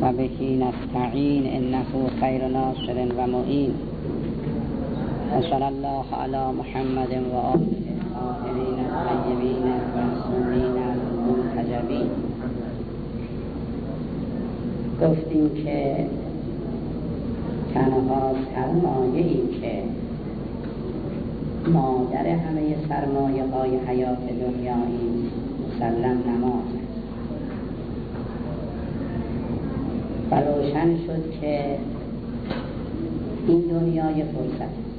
و بهی نستعین انه خیر ناصر و معین و صلی الله علی محمد و آله الطاهرین الطیبین المعصومین المنتجبین. گفتیم که تنها سرمایه‌ای که مادر همه سرمایه های حیات دنیایی مسلم نماز است و روشن شد که این دنیا یک فرصت است،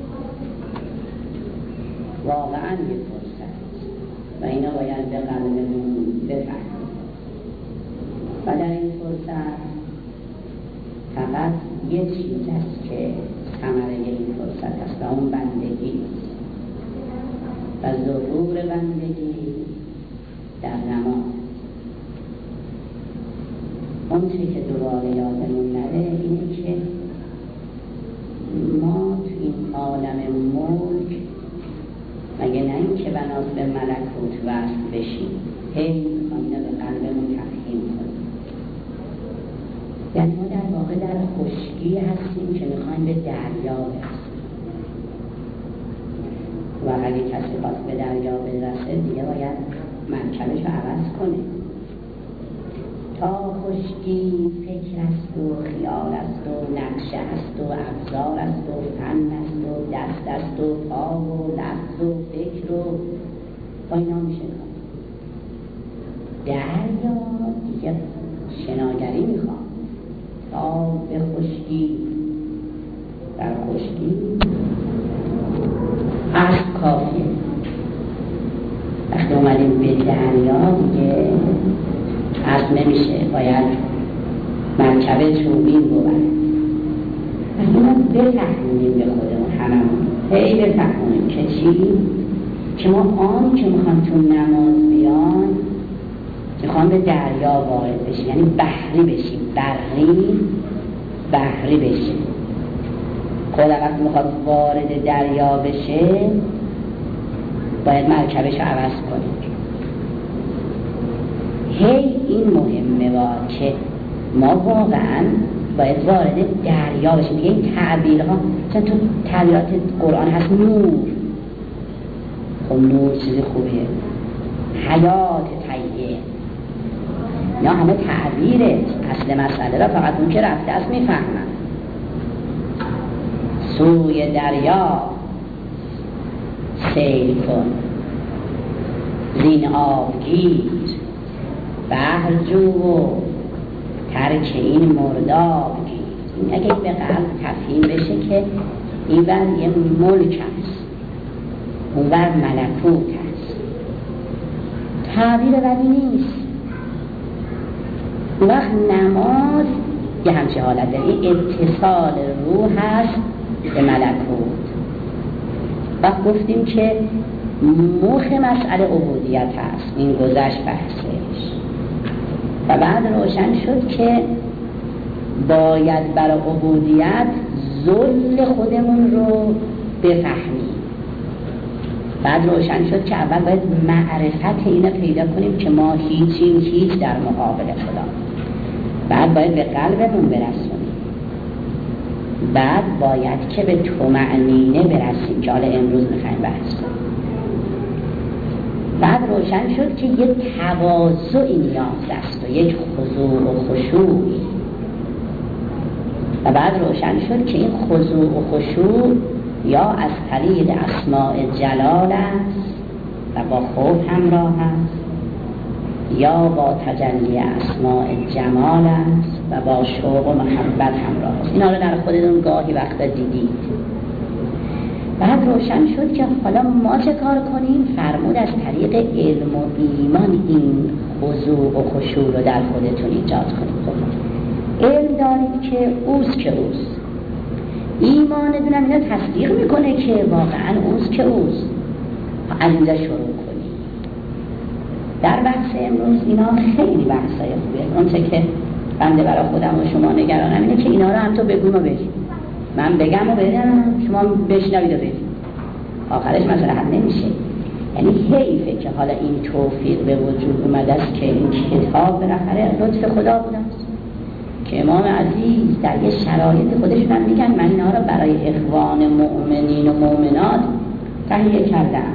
واقعا یک فرصت است و اینا باید به قلبمون بفهمیم و در این فرصت فقط یک چیز است که ثمره این فرصت است و اون بندگی است و ظهور بندگی در نماز. اون چی که دوباره یادمون نره اینه که ما تو این عالم ملک مگه نه این که بناس به ملکوت وصل بشیم، هی میخوایم به قلبمون تفهیم کنیم. یعنی ما در واقع در خشکی هستیم که میخوایم به دریا برسیم و اگه کسی خواست به دریا برسه دیگه باید مرکبش رو عوض کنه. تا خشکی فکر است و خیال است و نقشه است و ابزار است و فن است و دست است و پا و لفظ و فکر و با اینا میشه کن. دریا دیگه شناگری میخواد تا به خشکی، در خشکی عشق کافیه. وقتی اومدیم به دریا دیگه عزم نمیشه، باید مرکبه چوبین بود. وقتی ما بفهمونیم به خودمون هممون هی بفهمونیم که چی؟ که ما آن که میخوام تو نماز بیان میخوام به دریا وارد بشیم، یعنی بحری بشیم، بحری بشیم. خود وقتی میخواد وارد دریا بشه باید مرکبش رو عوض کنیم. هی این مهمه که ما واقعا باید وارد دریا بشیم. دیگه این تعبیرها مثلا تو تعبیرات قرآن هست نور، خب نور چیزی خوبیه، حیات طیبه، یا همه تعبیره. اصل مسئله را فقط اون که رفته است میفهمن. سوی دریا سیل کن، زین آبگیر بحر جو و ترک این مرداب گیر. این اگه به قلب تفهیم بشه که این بر یه ملک هست، اون بر ملکوت هست، تعبیر بدی نیست. اون وقت نماز یه همچه حالت داره، این اتصال روح هست به ملکوت. وقت گفتیم که مخ مسئله عبودیت هست، این گذشت بحثش و بعد روشن شد که باید برای عبودیت ذل خودمون رو بفهمیم. بعد روشن شد که اول باید معرفت اینو پیدا کنیم که ما هیچیم، هیچ در مقابل خدا. بعد باید به قلبمون برسونیم. بعد باید که به طمأنینه برسیم که حالا امروز میخوایم بحث کنیم. بعد روشن شد که یک تواضعی نیاز است و یک خضوع و خشوعی. و بعد روشن شد که این خضوع و خشوع یا از طریق اسماء جلال است و با خوف همراه است، یا با تجلی اسماء جمال است و با شوق و محبت همراه است. اینا رو در خودتون گاهی وقتا دیدید. بعد روشن شد که حالا ما چه کار کنیم؟ فرمود از طریق علم و ایمان این خضوع و خشوع رو در خودتون ایجاد کنید. خب علم دارید که اوست که اوست، ایمان دونم اینا تصدیق میکنه که واقعا اوست که اوست. از اینجا شروع کنید. در بحث امروز اینا خیلی بحثای خوبیه. اون چه که بنده برای خودم و شما نگرانم اینه که اینا رو هم تو بگو و بگی، من بگم و بگم، شما بشنوید و بگید، آخرش مسئله حل نمیشه. یعنی حیفه که حالا این توفیق به وجود اومده است که این کتاب بالاخره لطف خدا بوده است که امام عزیز در یه شرایط خودشون هم میگن من اینا رو برای اخوان مؤمنین و مؤمنات تهیه کردم.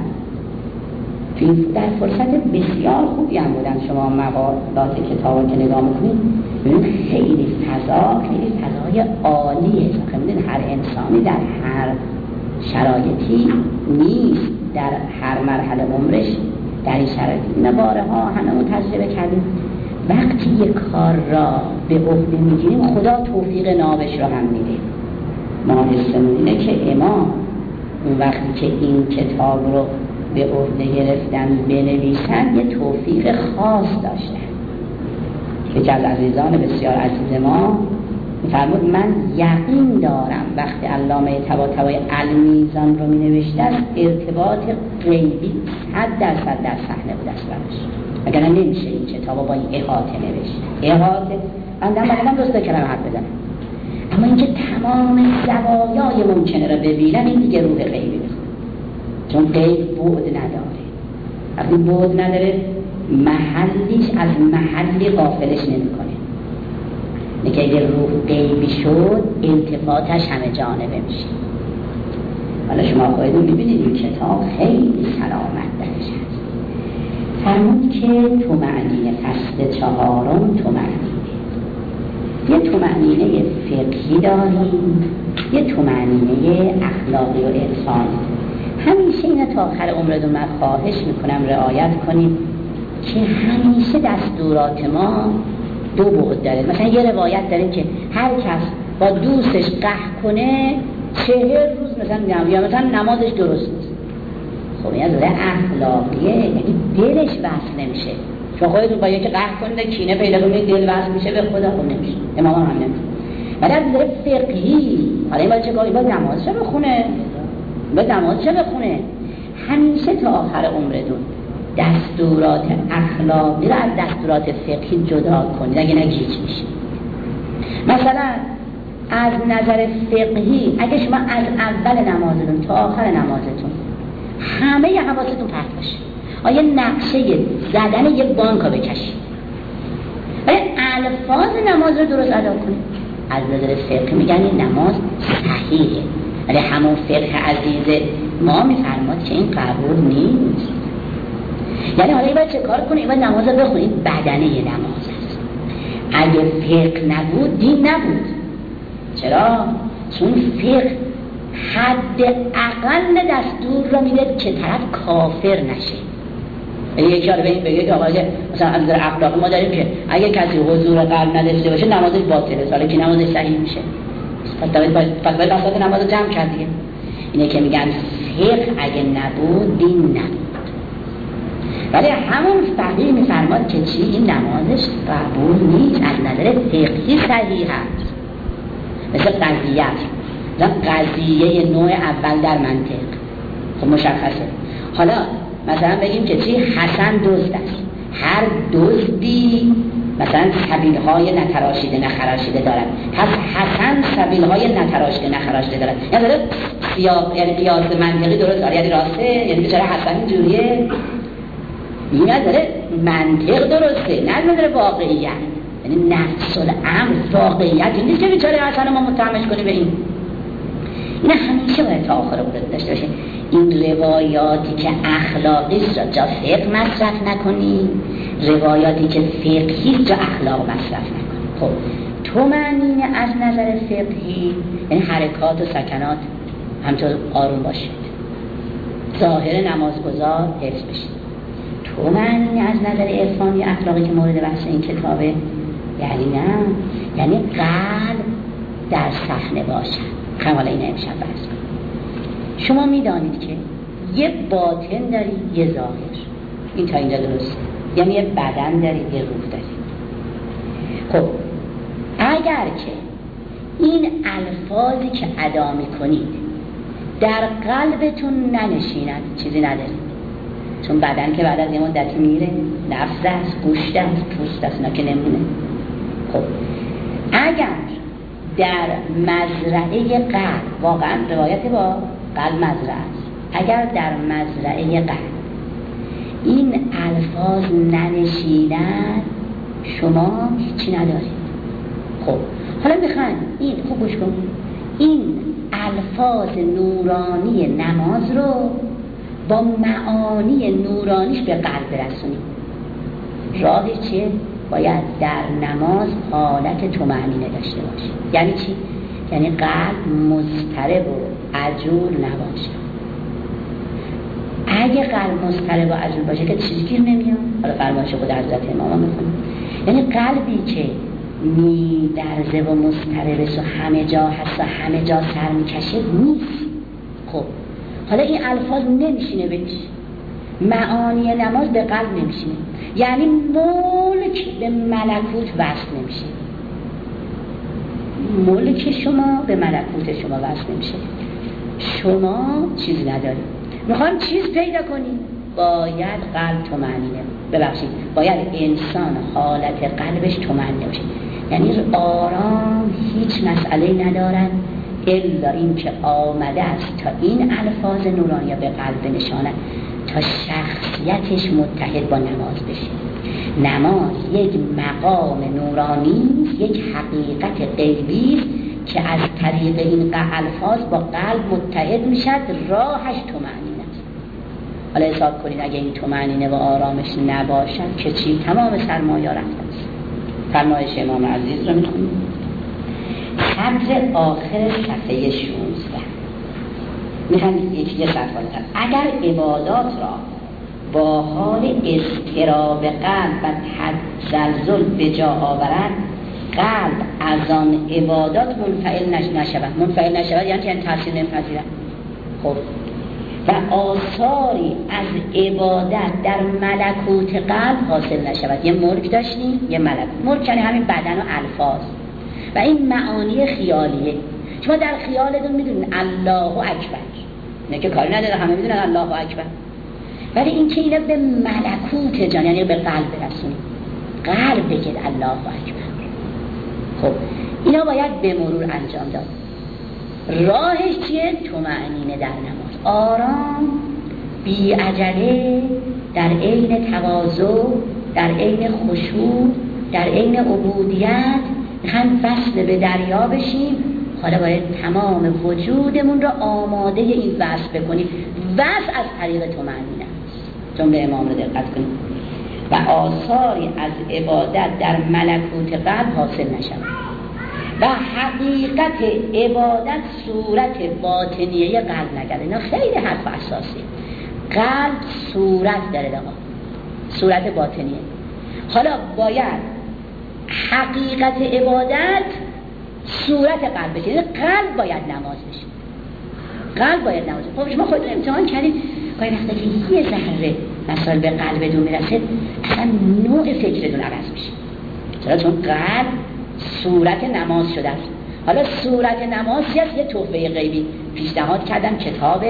در فرصت بسیار خوبی هم بودن. شما مقالات کتاب که نگاه میکنید ببینید خیلی فضای عالیه. میدونید هر انسانی در هر شرایطی نیست، در هر مرحله عمرش در این شرایط. اینا بارها هممون تجربه کردیم. وقتی یک کار را به عهده میگیریم خدا توفیق نابش رو هم میده. ما حسمون اینه که امام اون وقتی که این کتاب رو به عهده گرفتن بنویسن یه توفیق خاص داشتن. یکی از عزیزان بسیار عزیز ما می‌فرمود من یقین دارم وقتی علامه طباطبایی المیزان رو می‌نوشته ارتباط غیبی 100% در صحنه بود اصلاًش. اگر نمیشه این کتابو با این احاطه نوشت. احاطه من دوست کلمه حرف بزنم، اما اینکه تمام زوایای ممکنه رو ببینم این دیگه روح غیبی است. چون غیب بعد نداره. وقتی بعد نداره محلیش از محلی غافلش نمیکنه. اینکه اگه روح غیبی شد التفاتش همه جانبه میشه. حالا شما خودتون میبینید این کتاب خیلی سلامت درش هست. فرمود که طمأنینه فصل 4 طمأنینه. یه طمأنینه فقهی داریم، یه طمأنینه اخلاقی و انسانی. همیشه اینا تا آخر عمرتون من خواهش میکنم رعایت کنید که همیشه دستورات ما دو بعد داره. مثلا یه روایت داره که هر کس با دوستش قهر کنه 40 روز مثلا یا مثلا نمازش درست نیست. خب این از اخلاقیه، یعنی دلش وصل نمیشه. شما خودتون با یکی قهر کنید کینه پیدا کنید دل وصل میشه به خدا، خب نمیشه. امام هم نمیشه. ولی از نظر فقهی حالا این باید چه کاری؟ باید نمازش بخونه، باید نمازش بخونه. همیشه تا آخر عمرتون دستورات اخلاقی رو از دستورات فقهی جدا کنید، اگه نه گیج میشه. مثلا از نظر فقهی اگه شما از اول نمازتون تا آخر نمازتون همه حواستون پرت باشه، آیا نقشه زدن یک بانک رو بکشید، آیا الفاظ نماز رو درست ادا کنید، از نظر فقهی میگن این نماز صحیحه. ولی همون فقه عزیز ما میفرماد که این قبول نیست. یعنی حالا این باید چه کار کنید؟ این باید نماز رو بخونید، بدنه نماز است. اگه فقه نبود دین نبود. چرا؟ چون فقه حد اقل دستور رو میده که طرف کافر نشه. یکی رو به این بگه که آقا مثلا از نظر اخلاقی ما داریم که اگه کسی حضور قلب نداشته باشه نمازش باطله، حالا که نمازش صحیح میشه. پس باید بساط نماز رو جمع کرد دیگه. اینه که میگن فقه اگه نبود دین نبود. ولی همون فقیه میفرماد که چی؟ این نمازش قبول نیست، از نظر فقهی صحیح هست. مثل قضیه نوع اول در منطق خب مشخصه. حالا مثلا بگیم که چی؟ حسن دزد است. هر دزدی مثلا سبیل‌های نتراشیده نخراشیده دارد، پس حسن سبیل‌های نتراشیده نخراشیده دارد. یعنی داره سیاق، یعنی قیاس منطقی درست داره، یعنی راسته، یعنی چرا حسن اینجوریه؟ این داره منطق درسته، نه داره واقعیت. یعنی نفس الامر واقعیت نیست که بیچاره حسن ما متهمش کنیم به این. اینا همیشه باید تا آخر عمرت داشته باشه. این روایاتی که اخلاقی است را جا فقه مصرف نکنی، روایاتی که فقهی است جا اخلاق مصرف نکنی. خب طمأنینه از نظر فقهی یعنی حرکات و سکنات همطور آروم باشید، ظاهر نمازگزار حفظ بشید. طمأنینه از نظر عرفانی اخلاقی که مورد بحث این کتابه یعنی نه، یعنی قلب در صحنه باشد. حالا این امشب بحث کنیم. شما میدانید که یه باطن دارید یه ظاهر، این تا اینجا درسته، یعنی یه بدن دارید یه روح دارید. خب اگر که این الفاظی که ادا میکنید در قلبتون ننشیند چیزی ندارید، چون بدن که بعد از یه مدتی میره، نفس است، گوشت است، پوست است، اینا که نمونه. خب اگر در مزرعه قلب، واقعا روایت با قلب مزرعه است، اگر در مزرعه قلب این الفاظ ننشیند شما هیچی ندارید. خب حالا میخواین این خوب گوش کن، این الفاظ نورانی نماز رو با معانی نورانیش به قلب برسونیم. راهش چیه؟ باید در نماز حالت طمأنینه داشته باشیم. یعنی چی؟ یعنی قلب مضطرب و عجول نباشه. اگه قلب مضطرب و عجول باشه که چیزی گیر نمیاد. حالا فرمایش خود حضرت امام میخونیم، یعنی قلبی که می‌لرزه و مضطربه و همه جا هست و همه جا سر میکشه نیست. خب حالا این الفاظ نمیشینه بهش، معانی نماز به قلب نمیشینه، یعنی ملک به ملکوت وصل نمیشه. ملک شما به ملکوت شما وصل نمیشه. شما چیزی ندارید، میخوام چیز پیدا کنیم، باید قلب طمأنینه، ببخشید باید انسان حالت قلبش طمأنینه باشه، یعنی آرام، هیچ مسئله ندارن الا این که آمده است تا این الفاظ نورانی به قلب بنشاند تا شخصیتش متحد با نماز بشه. نماز یک مقام نورانی، یک حقیقت غیبی که از طریق این الفاظ با قلب متحد میشد، راهش طمأنینه است. حالا حساب کنید اگه این طمأنینه و آرامش نباشد که چی؟ تمام سرمایه رفته است. فرمایش امام عزیز رو میخونیم، صدر آخر صفحه 16 میخوام یه صفحه بالاتر. اگر عبادات را با حال اضطراب قلب و تزلزل به جا آورد، قلب از آن عبادات منفعل نشود. منفعل نشود یعنی تاثیر نمیپذیرد. خب و آثاری از عبادت در ملکوت قلب حاصل نشود. یه ملک داشتیم، یه ملکوت. ملک یعنی همین بدن و الفاظ و این معانی خیالیه. شما در خیالتون میدونید الله اکبر، نه که کاری نداره، همه میدونن الله اکبر، ولی این که اینا به ملکوت جان یعنی به قلب برسونید، قلب بگید الله اکبر. خب اینا باید به مرور انجام داد. راهش چیه؟ طمأنینه در نماز، آرام، بی عجله، در عین تواضع، در عین خشوع، در عین عبودیت میخوایم وصل به دریا بشیم. حالا باید تمام وجودمون رو آماده این وصل بکنیم. وصل از طریق طمأنینه است. جمله امام رو دقت کنیم. و آثاری از عبادت در ملکوت قلب حاصل نشود و حقیقت عبادت صورت باطنیه قلب نگرده. اینا خیلی حرف اساسیه. قلب صورت داره آقا، صورت باطنیه. حالا باید حقیقت عبادت صورت قلب بشه، یعنی قلب باید نماز بشه. قلب باید نماز بشه. خب شما خودتون امتحان کردید گاهی وقتا که یه ذره مثلا به قلبتون میرسه اصلا نوع فکرتون عوض میشه. چرا؟ چون قلب صورت نماز شده است. حالا صورت نمازی است، یه تحفه غیبی پیشنهاد کردم کتاب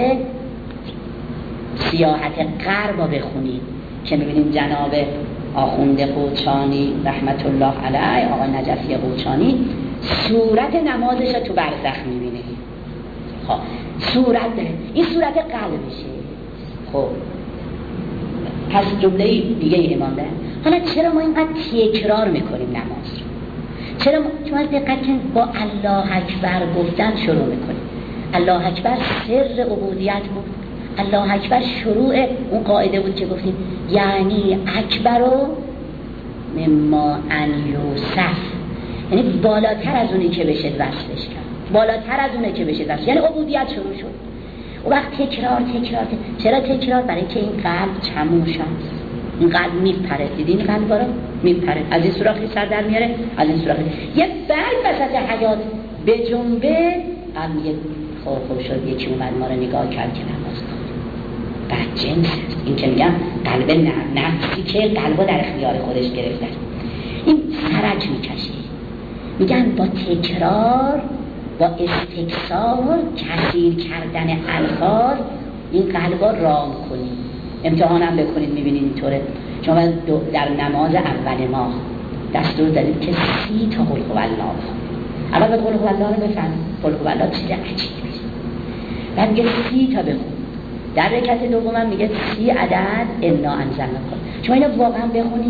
سیاحت غرب رو بخونید که میبینیم جناب آخوند قوچانی رحمت الله علیه، آقا نجفی قوچانی صورت نمازش رو تو برزخ میبینه. خب صورت داره، این صورت قلبشه. خب پس جمله دیگه امام داره. حالا چرا ما اینقدر تکرار میکنیم نماز رو؟ چرا شما دقت کنید با الله اکبر گفتن شروع میکنیم. الله اکبر سر عبودیت بود. الله اکبر شروع اون قاعده بود که گفتیم یعنی اکبر و مما ان یوصف، یعنی بالاتر از اونی که بشه وصلش کرد، بالاتر از اونی که بشه وصل، یعنی عبودیت شروع شد. و وقت تکرار. چرا تکرار؟ برای که این قلب چموش است. این قلب میپره. دیدین این قلب رو میپره، از این سوراخی سر در میاره، از این سوراخی یه برگ وسط حیات به جنبه قلب یه خوب شد. یکی اومد ما رو نگاه کرد که نماز کن. بعد جنس است این که میگم قلب نفسی که قلب در اختیار خودش گرفته، این سرج میکشه. میگن با تکرار، با استکثار، کثیر کردن الفاظ این قلب را رام کنید. امتحانم بکنید میبینید اینطوره. شما در نماز اول ماه دستور دارید که 30 تا قل هو الله. اول به قل هو الله رو بفهم، قل هو الله چیز عجیبه. بعد میگه 30 تا بخون. در رکعت دوم میگه 30 عدد انا انزلنا کن. شما اینو واقعا بخونید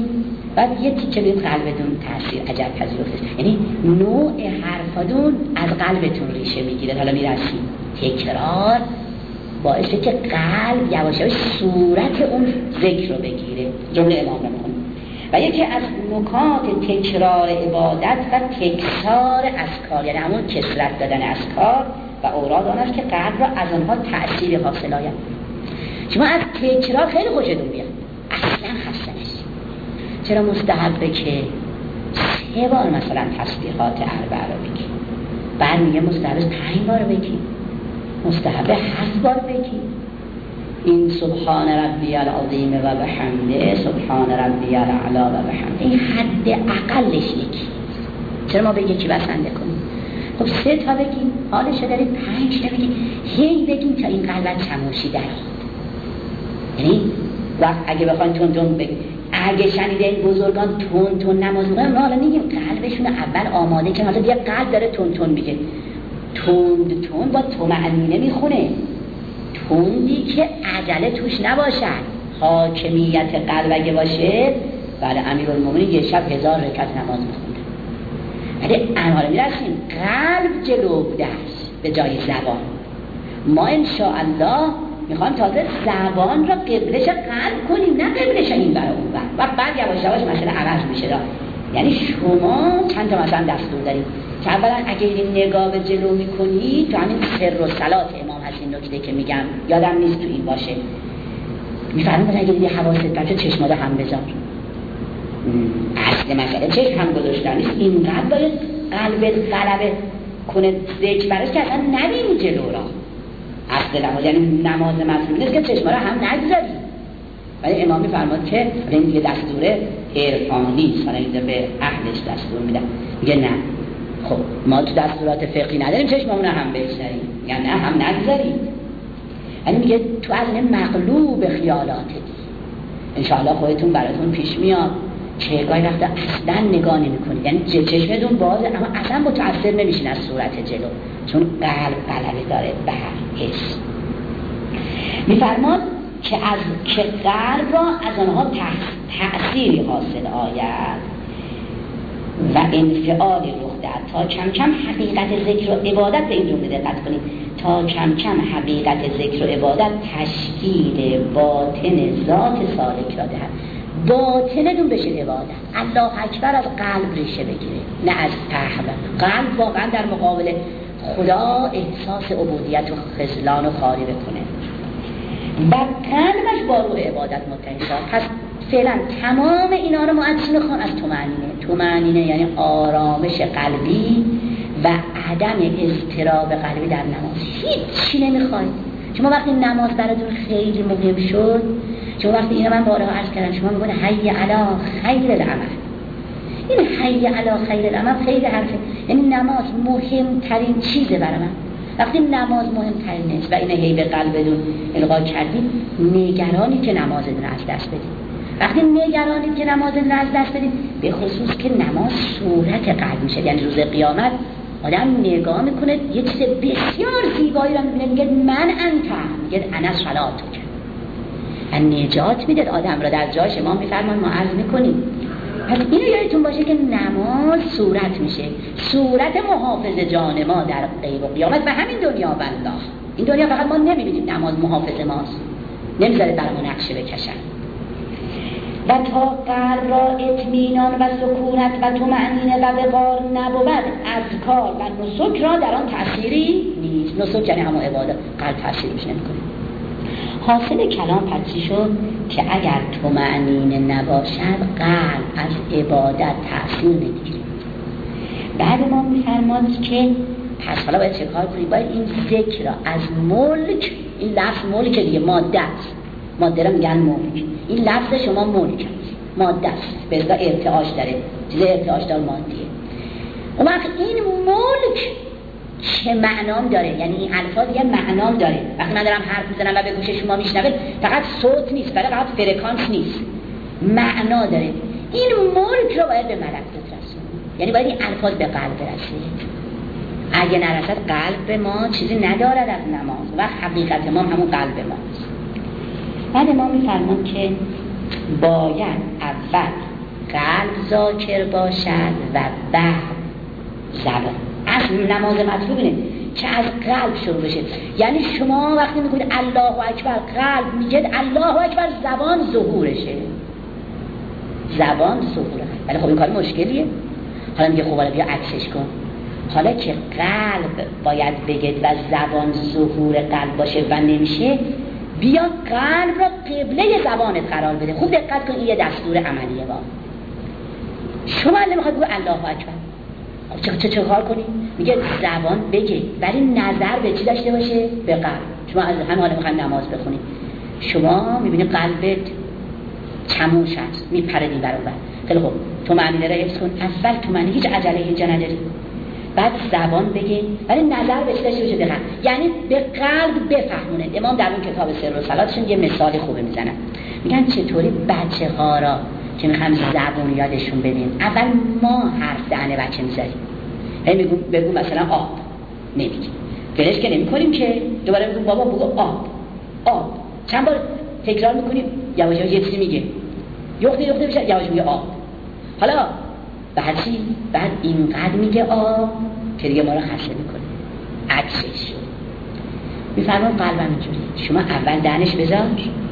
بعد یه تیکه به قلبتون تاثیر عجب پذیرفته، یعنی نوع حرفاتون از قلبتون ریشه میگیره. حالا میرسیم تکرار باعثه که قلب یواش یواش صورت اون ذکر رو بگیره. جمله امام رو می‌خونیم. و یکی از نکات تکرار عبادت و تکرار اذکار، یعنی همون کثرت دادن اذکار و اوراد آن است که قلب را از آنها تأثیر حاصل آید. شما از تکرار خیلی خوشتون بیاد، اصلا خسته نشید. چرا مستحبه که 3 بار مثلا تسبیحات 4 رو بگی، بعد میگه مستحبه 5 بار بگی، مستحبه 7 بار بگی. این سبحان ربی العظیم و بحمده، سبحان ربی الاعلی و بحمده، این حد اقلش یکی. چرا ما به یکی بسنده کنیم؟ خب 3 تا بگیم، حالش دارید 5 تا بگیم، هی بگیم تا این قلبت چموشی در یعنی وقت اگه بخواین تون بگیم، اگه شنیده این بزرگان تون نماز میگن، حالا میگیم قلبشون اول آماده که مثلا یه قلب داره تون میگه، تون با طمأنینه میخونه، توندی که عجله توش نباشد، حاکمیت قلب اگه باشه. بله امیرالمومنین یه شب 1000 رکعت نماز میخونده. ولی انحالا میرسیم قلب جلو بوده است به جای زبان. ما انشاءالله میخوام تازه زبان را قبلش قلب کنیم، نه قبلش این برای اون بر. و بعد یواش یواش مسئله عوض میشه. یعنی شما چند تا مثلا دستور دارید که اولا اگه این نگاه به جلو میکنی، تو همین سر و صلات امام هست این نکته که میگم یادم نیست تو این باشه، میفرمون اگه دیدی حواست بچه چشماده هم بذار. اصل مسئله چشم هم گذاشتن نیست، اینقدر باید قلبت غلبه کنه ذکر برش که اصلا نبینی جلو را. اصل نماز یعنی نماز مطلوب نیست که چشما را هم نگذاری. ولی امام میفرماد که این دیگه دستور عرفانی است، حالا به اهلش دستور میدن. میگه نه، خب ما تو دستورات فقهی نداریم چشممون هم بگذاریم، یا نه هم نگذاریم. یعنی میگه تو از این مغلوب خیالاته انشاءالله خودتون براتون پیش میاد که گاهی وقتا اصلا نگاه نمی‌کنید، یعنی چشمتون بازه اما اصلا متأثر نمیشین از صورت جلو، چون قلب غلبه داره به هر حس. میفرماد که از که قلب را از آنها تأثیری حاصل آید و انفعالی رخ دهد تا کم کم حقیقت ذکر و عبادت، به این جمله دقت کنید، تا کم کم حقیقت ذکر و عبادت تشکیل باطن ذات سالک را دهد. باطنتون بشه عبادت، الله اکبر از قلب ریشه بگیره نه از پهلو. قلب واقعا در مقابل خدا احساس عبودیت و خذلان و خاری بکنه و قلبش با روح عبادت متحد شد. پس فعلا تمام اینا رو معدس میخوان از طمأنینه یعنی آرامش قلبی و عدم اضطراب قلبی در نماز. هیچی نمیخواید شما وقتی نماز براتون خیلی مهم شد، شما وقتی اینو من بارها عرض کردم، شما میگن حی علی خیر العمل. این حی علی خیر العمل خیلی حرفه، یعنی نماز مهمترین چیزه برای من. وقتی نماز مهمترین نیست و اینو هی به قلبتون القا کردید، نگرانی که نمازتون از دست بدید. وقتی نگرانید که نمازتون از دست بدید، به خصوص که نماز صورت قلب میشه، یعنی روز قیامت آدم نگاه میکنه یه چیز بسیار زیبایی رو میبینه، میگه من انتم، میگه انا صلاتک، نجات میده آدم را در جاش. امام میفرمان ما عرض میکنیم. پس اینو یادتون باشه که نماز صورت میشه، صورت محافظ جان ما در غیب و قیامت و همین دنیا و الله. این دنیا فقط ما نمیبینیم نماز محافظ ماست، نمیذاره برامون نقشه بکشن. و تا قلب را اطمینان و سکونت و طمأنینه و وقار نبود، اذکار و نسک را در آن تأثیری نیست. نسک یعنی همون عبادت، قلب تأثیر میشه نمیکنه. حاصل کلام پس شد که اگر طمأنینه نباشد قلب از عبادت تأثیر نمیگیره. بعد ما میفرماد که پس حالا باید چه کار کنید؟ باید این ذکر را از ملک، این لفظ ملک دیگه ماده است، ماده را میگن ملک، این لفظ شما ملک است، ماده است، به اصطلاح ارتعاش داره، چیز ارتعاش دار مادیه. اون وقت این ملک چه معنام داره؟ یعنی این الفاظ یه معنام داره. وقتی من دارم حرف میزنم و به گوش شما میشنوه، فقط صوت نیست، فقط فرکانس نیست، معنا داره. این ملک رو باید به ملکوت رسونید، یعنی باید این الفاظ به قلب برسه. اگه نرسد قلب به ما چیزی ندارد از نماز و حقیقت ما همون قلب ماست. بعد ما میفرمان که باید اول قلب ذاکر باشد و بعد زبان. اصل نماز مطلوب اینه که از قلب شروع بشه. یعنی شما وقتی میگوید الله اکبر قلب میگید الله اکبر زبان ظهورشه، زبان ظهوره. ولی خب این کار مشکلیه. حالا میگه خب حالا بیا عکسش کن. حالا که قلب باید بگید و زبان ظهور قلب باشه و نمیشه، بیا قلب را قبله زبانت قرار بده. خوب دقت کن، این یه دستور عملیه. با شما نمیخواد بگو الله اکبر، چه کار کنی؟ میگه زبان بگه ولی نظر به چی داشته باشه؟ به قلب. شما از همه حالا میخواین نماز بخونی، شما میبینی قلبت چموش هست، میپره این برابر. خیلی خوب، تو معنی رو حفظ کن. اول تو معنی هیچ عجله هیچ نداری، بعد زبان بگه ولی نظر به چی داشته باشه؟ به قلب. یعنی به قلب بفهمونه. امام در اون کتاب سر و صلاتشون یه مثال خوبه میزنن، میگن چطوری بچه ها را که میخوایم زبون یادشون بدیم، اول ما حرف دهنه بچه میذاریم، هی بگو مثلا آب، نمیگیم فلش که نمی کنیم که دوباره بگو بابا بگو آب. چند بار تکرار میکنیم، یواش یواش یه چیزی میگه، یخته بشه، یواش میگه آب. حالا بعد چی؟ بعد اینقدر میگه آب که دیگه ما رو خسته میکنه. عکسش میفرمان قلبم اینجوری. شما اول دهنش بذار،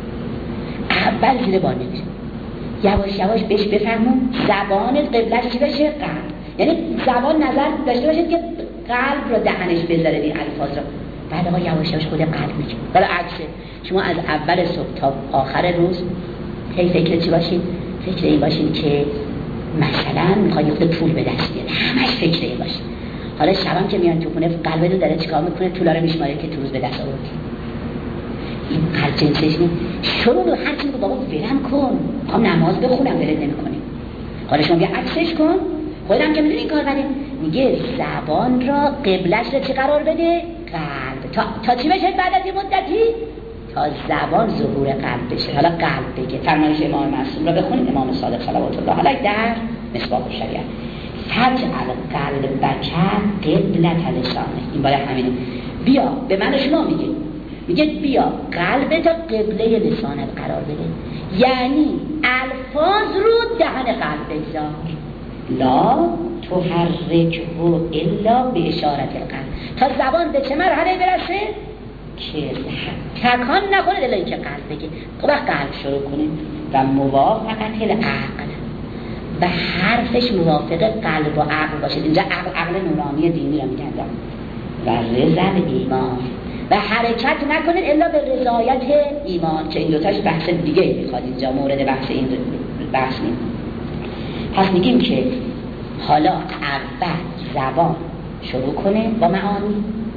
اول زیر بار نمیشه، یواش یواش بهش بفرمون زبان قبلش چی بشه؟ قلب. یعنی زبان نظر داشته باشید که قلب رو دهنش بذاره این الفاظ رو، بعد آقا یواش یواش خود قلب میگه. حالا عکسه، شما از اول صبح تا آخر روز هی فکر چی باشید؟ فکر این باشید که مثلا میخواد یه پول به دست بیاره، همش فکر این باشید. حالا شبم که میان تو خونه قلب رو داره چیکار میکنه؟ پولا رو میشماره که تو روز به دست آوردی. این قلب جنسش نه. شروع رو هر چی میگه بابا ولم کن، میخوام نماز بخونم، ولت نمیکنه. حالا شما بیا عکسش کن، خودم که میدونی این کار بده. میگه زبان را قبلش رو چی قرار بده؟ قلب. تا چی بشه بعد از این مدتی؟ تا زبان ظهور قلب بشه. حالا قلب بگه. فرمایش امام معصوم را بخونید، امام صادق صلوات الله علیه در مصباح الشریعه، فجعل قلبک قبلة لسانه. این باید همینه. بیا به من شما میگه بیا قلبت قبله لسانت قرار بده، یعنی الفاظ رو دهن قلب بگذار. لا تحرکه الا به اشارت القلب. تا زبان به چه مرحله برسه؟ که تکان نکنه الا اینکه قلب بگه. خب قلب شروع کنه و موافقت العقل و حرفش موافق قلب و عقل باشه. اینجا عقل نورانی دینی رو میگن و رضا ایمان، و حرکت نکنید الا به رضایت ایمان، که این دوتاش بحث دیگه میخواد، اینجا مورد بحث این بحث نیم. پس میگیم که حالا اول زبان شروع کنه با معانی،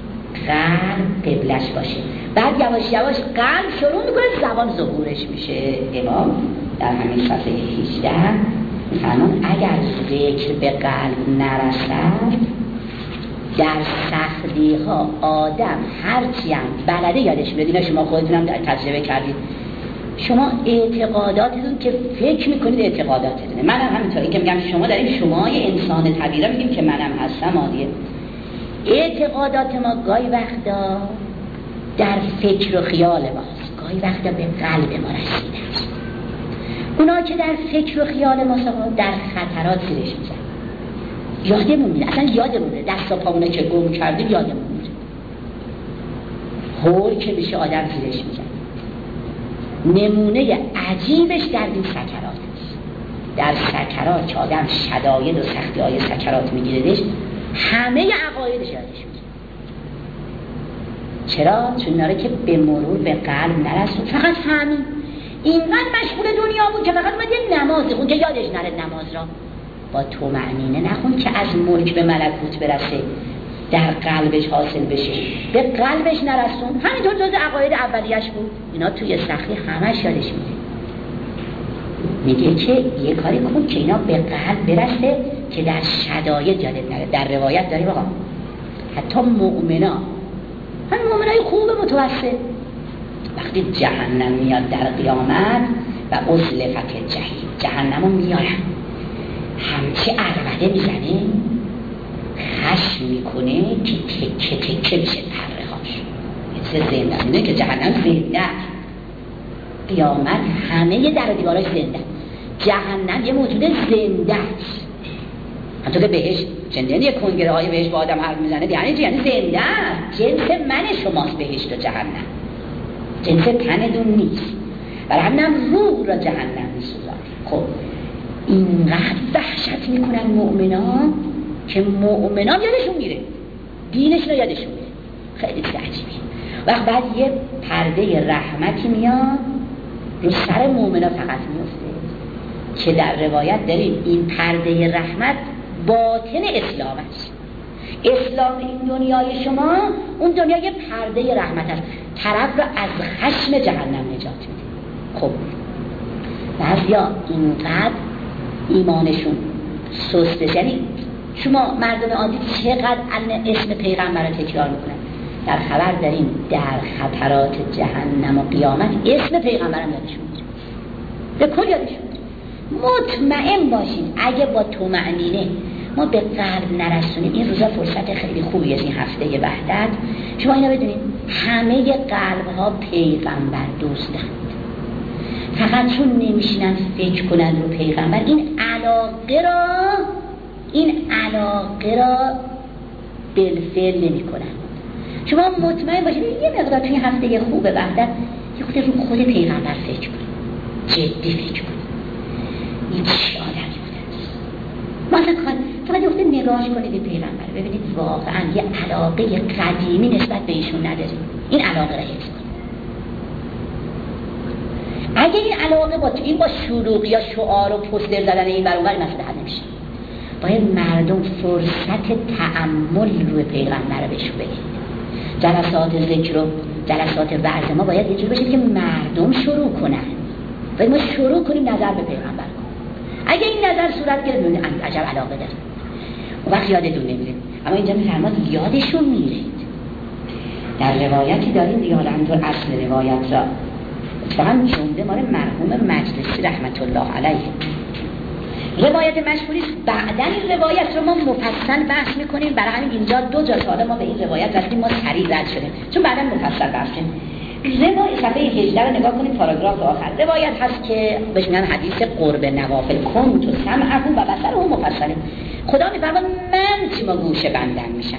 قلب قبلش باشه، بعد یواش یواش قلب شروع میکنه زبان ظهورش میشه. امام در همین صفحه 18 میفرمان اگر ذکر به قلب نرسد، در سختی ها آدم هرچی هم بلده یادش میاد. اینا شما خودتون هم تجربه کردید. شما اعتقاداتتون که فکر میکنید اعتقاداتتونه، منم همینطور. این که میگم شما در این شمای انسان طبیعی میگیم که منم هستم عادیه. اعتقادات ما گاهی وقتا در فکر و خیال ماست، گاهی وقتا به قلب ما رسیده است. اونا که در فکر و خیال ما در خطرات زیرش میزن، یادمون میره، اصلا یادمون میره، دست و پامونه که گم کردیم یادمون میره. هول که میشه آدم زیرش میزن. نمونه عجیبش در این سکرات است. در سکرات که آدم شداید و سختی های سکرات میگیردش، همه عقایدش یادش میره. چرا؟ چون ناره که به مرور به قلب نرسون. فقط همین اینقدر مشغول دنیا بود که فقط یه نماز خون که یادش نره نماز را با طمأنینه نخون که از ملک به ملکوت برسه، در قلبش حاصل بشه. به قلبش نرسون. همینطور جز عقاید اولیش بود. اینا توی سختی همش یادش میگه که یه کاری کن که اینا به قلب برسه که در شداید یادت نره. در روایت داریم آقا حتی مؤمنا، همین مؤمنای خوب متوسط، وقتی جهنم میاد در قیامت و ازلفت جهنم، جهنمو میارن همچی عربده میزنه، خشم میکنه که تکه تکه میشه پره هاش. یه زنده اینه که جهنم زنده، قیامت همه در دیواراش زنده، جهنم یه موجود زنده است. همطور که بهشت زنده، یه کنگره های بهشت با آدم حرف میزنه یعنی زنده است. جنس من شماست بهشت و جهنم، جنس تندون نیست. برای همینم روح را جهنم میسوزد. خب اینقدر وحشت میکنن مؤمنان که مؤمنان یادشون میره، دینشون رو یادشون میره. خیلی عجیبه. وقت بعد یه پرده رحمتی میاد رو سر مؤمنا فقط میفته که در روایت داریم این پرده رحمت باطن اسلام است. اسلام این دنیای شما، اون دنیا یه پرده رحمت است، طرف را از خشم جهنم نجات میده. خب بعضیا اینقدر ایمانشون سسته، یعنی شما مردم عادی چقدر اسم پیغمبر رو تکرار میکنن، در خبر داریم در خطرات جهنم و قیامت اسم پیغمبر هم یادشون میره، به کل یادشون میره. مطمئن باشید اگه با طمأنینه ما به قلب نرسونیم، این روزا فرصت خیلی خوبی است، این هفته وحدت، شما اینا بدونید همه قلب ها پیغمبر دوستند، فقط چون نمیشینن فکر کنن رو پیغمبر این علاقه را بالفعل نمی کنن. شما مطمئن باشید یه مقدار توی هفته خوب وحدت یه خود رو خود پیغمبر فکر کنید، جدی فکر کنید این چه آدمی بوده است. مثلا فقط یه خود نگاهش کنید این پیغمبر، ببینید واقعا یه علاقه قدیمی نسبت به ایشون ندارید، این علاقه را حفظ کنید. اگه این علاقه با شلوغی یا شعار و پوستر زدن این ور اون ور مسئله حل نمیشه. باید مردم فرصت تأمل روی پیغمبر رو بهشون بدید. جلسات ذکر و جلسات وعظ ما باید یه جور باشه که مردم شروع کنن. باید ما شروع کنیم نظر به پیغمبر کنیم. اگه این نظر صورت گرفت میبینید عجب علاقه داره، اون وقت یادتون نمیره. اما اینجا میفرماد یادشون میرید. در روایتی داریم دیگه، حالا همینطور اصل روایت را اتفاقا جمله مال مرحوم مجلسی رحمت الله علیه، روایت مشهوری است. بعدن این روایت رو ما مفصل بحث میکنیم، برای همین اینجا دو جا تا ما به این روایت رسیدیم، ما سریع رد شدیم چون بعدن مفصل بحث کنیم. روایت صفحه 18 رو نگاه کنید، پاراگراف آخر روایت هست که بهش میگن حدیث قرب نوافل، کنت سمعه و بصره مفصله. خدا میفرماد من چشم و گوش بندم میشم،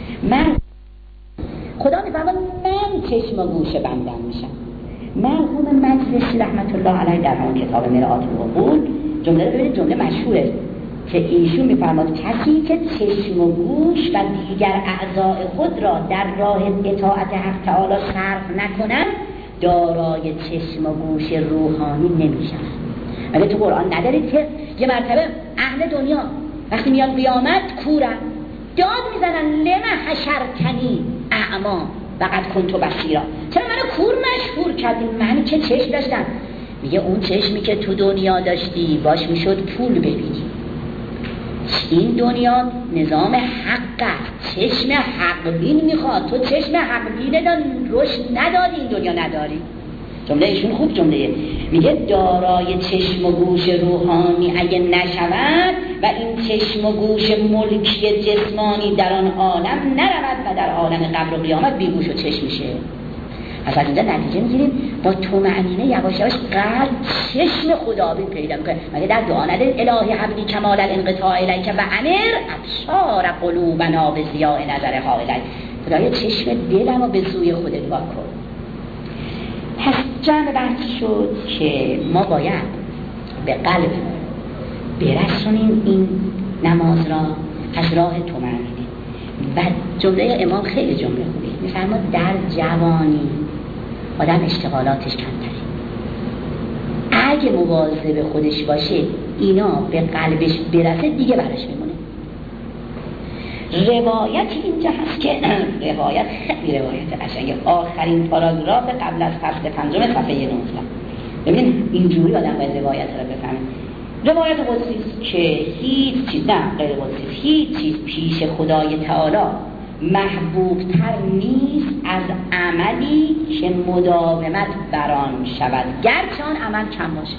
خدا میفرماد من چشم و گوش بندم میشم. مرحوم مجلسی رحمت الله علیه در همون کتاب مرآت العقول جمله رو ببینید، جمله مشهوره که ایشون میفرماد کسی که چشم و گوش و دیگر اعضاء خود را در راه اطاعت حق تعالی صرف نکنند دارای چشم و گوش روحانی نمیشن. مگه تو قرآن ندارید که یه مرتبه اهل دنیا وقتی میان قیامت کورن داد میزنن لما حشرتنی اعما وقد کنت بصیرا، چرا منو کور مشهور کردی؟ من که چشم داشتم. میگه اون چشمی که تو دنیا داشتی باش میشد پول ببینی. این دنیا نظام حق، چشم حق بین میخواد، تو چشم حق بینه رشد نداری، این دنیا نداری. جمله ایشون خوب جمله، میگه دارای چشم و گوش روحانی اگه نشود و این چشم و گوش ملکی جسمانی در آن عالم نرود و در عالم قبر و قیامت بیگوش و چشم میشه. پس از اینجا نتیجه میگیریم با طمأنینه یواش یواش قلب چشم خدابین پیدا میکنه. مگه در دعا نداریم الهی حبلی کمال الانقطاع الیک و امر ابصار قلوبنا به ضیاء نظرها الیک، خدایا چشم دلمو به سوی خودت وا کن. پس جمع بحث شد که ما باید به قلب برسونیم این نماز را از راه طمأنینه. و جمله امام خیلی جمله خوبی میفرماد در جوانی آدم اشتغالاتش کمتره، اگه مواظب خودش باشه اینا به قلبش برسه دیگه براش میمونه. روایت اینجا هست که روایت خیلی روایت قشنگه، آخرین پاراگراف قبل از فصل 5 صفحه 19. ببین اینجوری آدم باید روایت رو بفهمه. روایت قدسی است که هیچ چیز، نه غیر قدسی، هیچ چیز پیش خدای تعالی محبوب تر نیست از عملی که مداومت بران شود گرچه آن عمل کم باشه.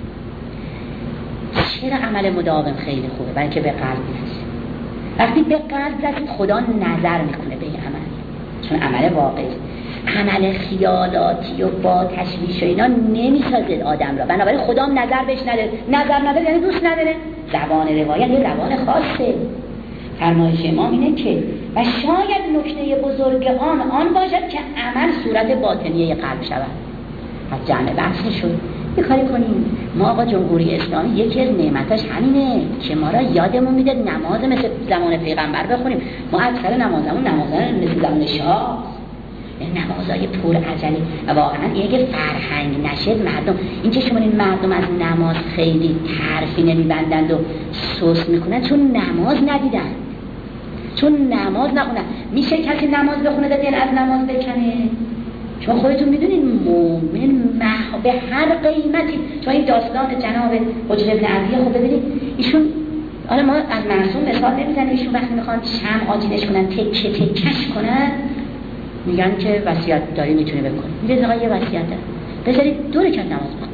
چرا عمل مداوم خیلی خوبه؟ برای که به قلب میرسه. وقتی به قلب رسید خدا نظر میکنه به این عمل، چون عمل واقعی. عمل خیالاتی و با تشویش و اینا نمیسازه آدم را. بنابراین خدا هم نظر بهش نداره یعنی دوست نداره. زبان روایت یه زبان خاصه. فرمایش امام اینه که و شاید نکته بزرگ آن باشد که عمل صورت باطنیه قلب شود. پس جمع بحث شد. یه کاری کنیم، ما آقا جمهوری اسلامی یکی از نعمتاش همینه که ما را یادمون میده نماز مثل زمان پیغمبر بخونیم. ما اکثر نمازمون مثل زمان شاه، نمازهای پر عجلی. و واقعا اگه فرهنگ نشه مردم، این که شما این مردم از نماز خیلی طرفی نمیبندند و سوس میکنن چون نماز ندیدن، چون نماز نخونن. میشه کسی نماز بخونه دل از نماز بکنه؟ چون خودتون میدونین مومن به هر قیمتی. چون این داستان جناب حجر ابن عطیه خب ببینید ایشون، حالا ما از معصوم مثال نمیزنیم، ایشون وقتی میخوان شمع آجینش کنن تکه تکش کنن میگن که وصیت داری میتونه بکنه. میگه آقا یه وصیت داره بذارید 2 رکعت نماز بخون.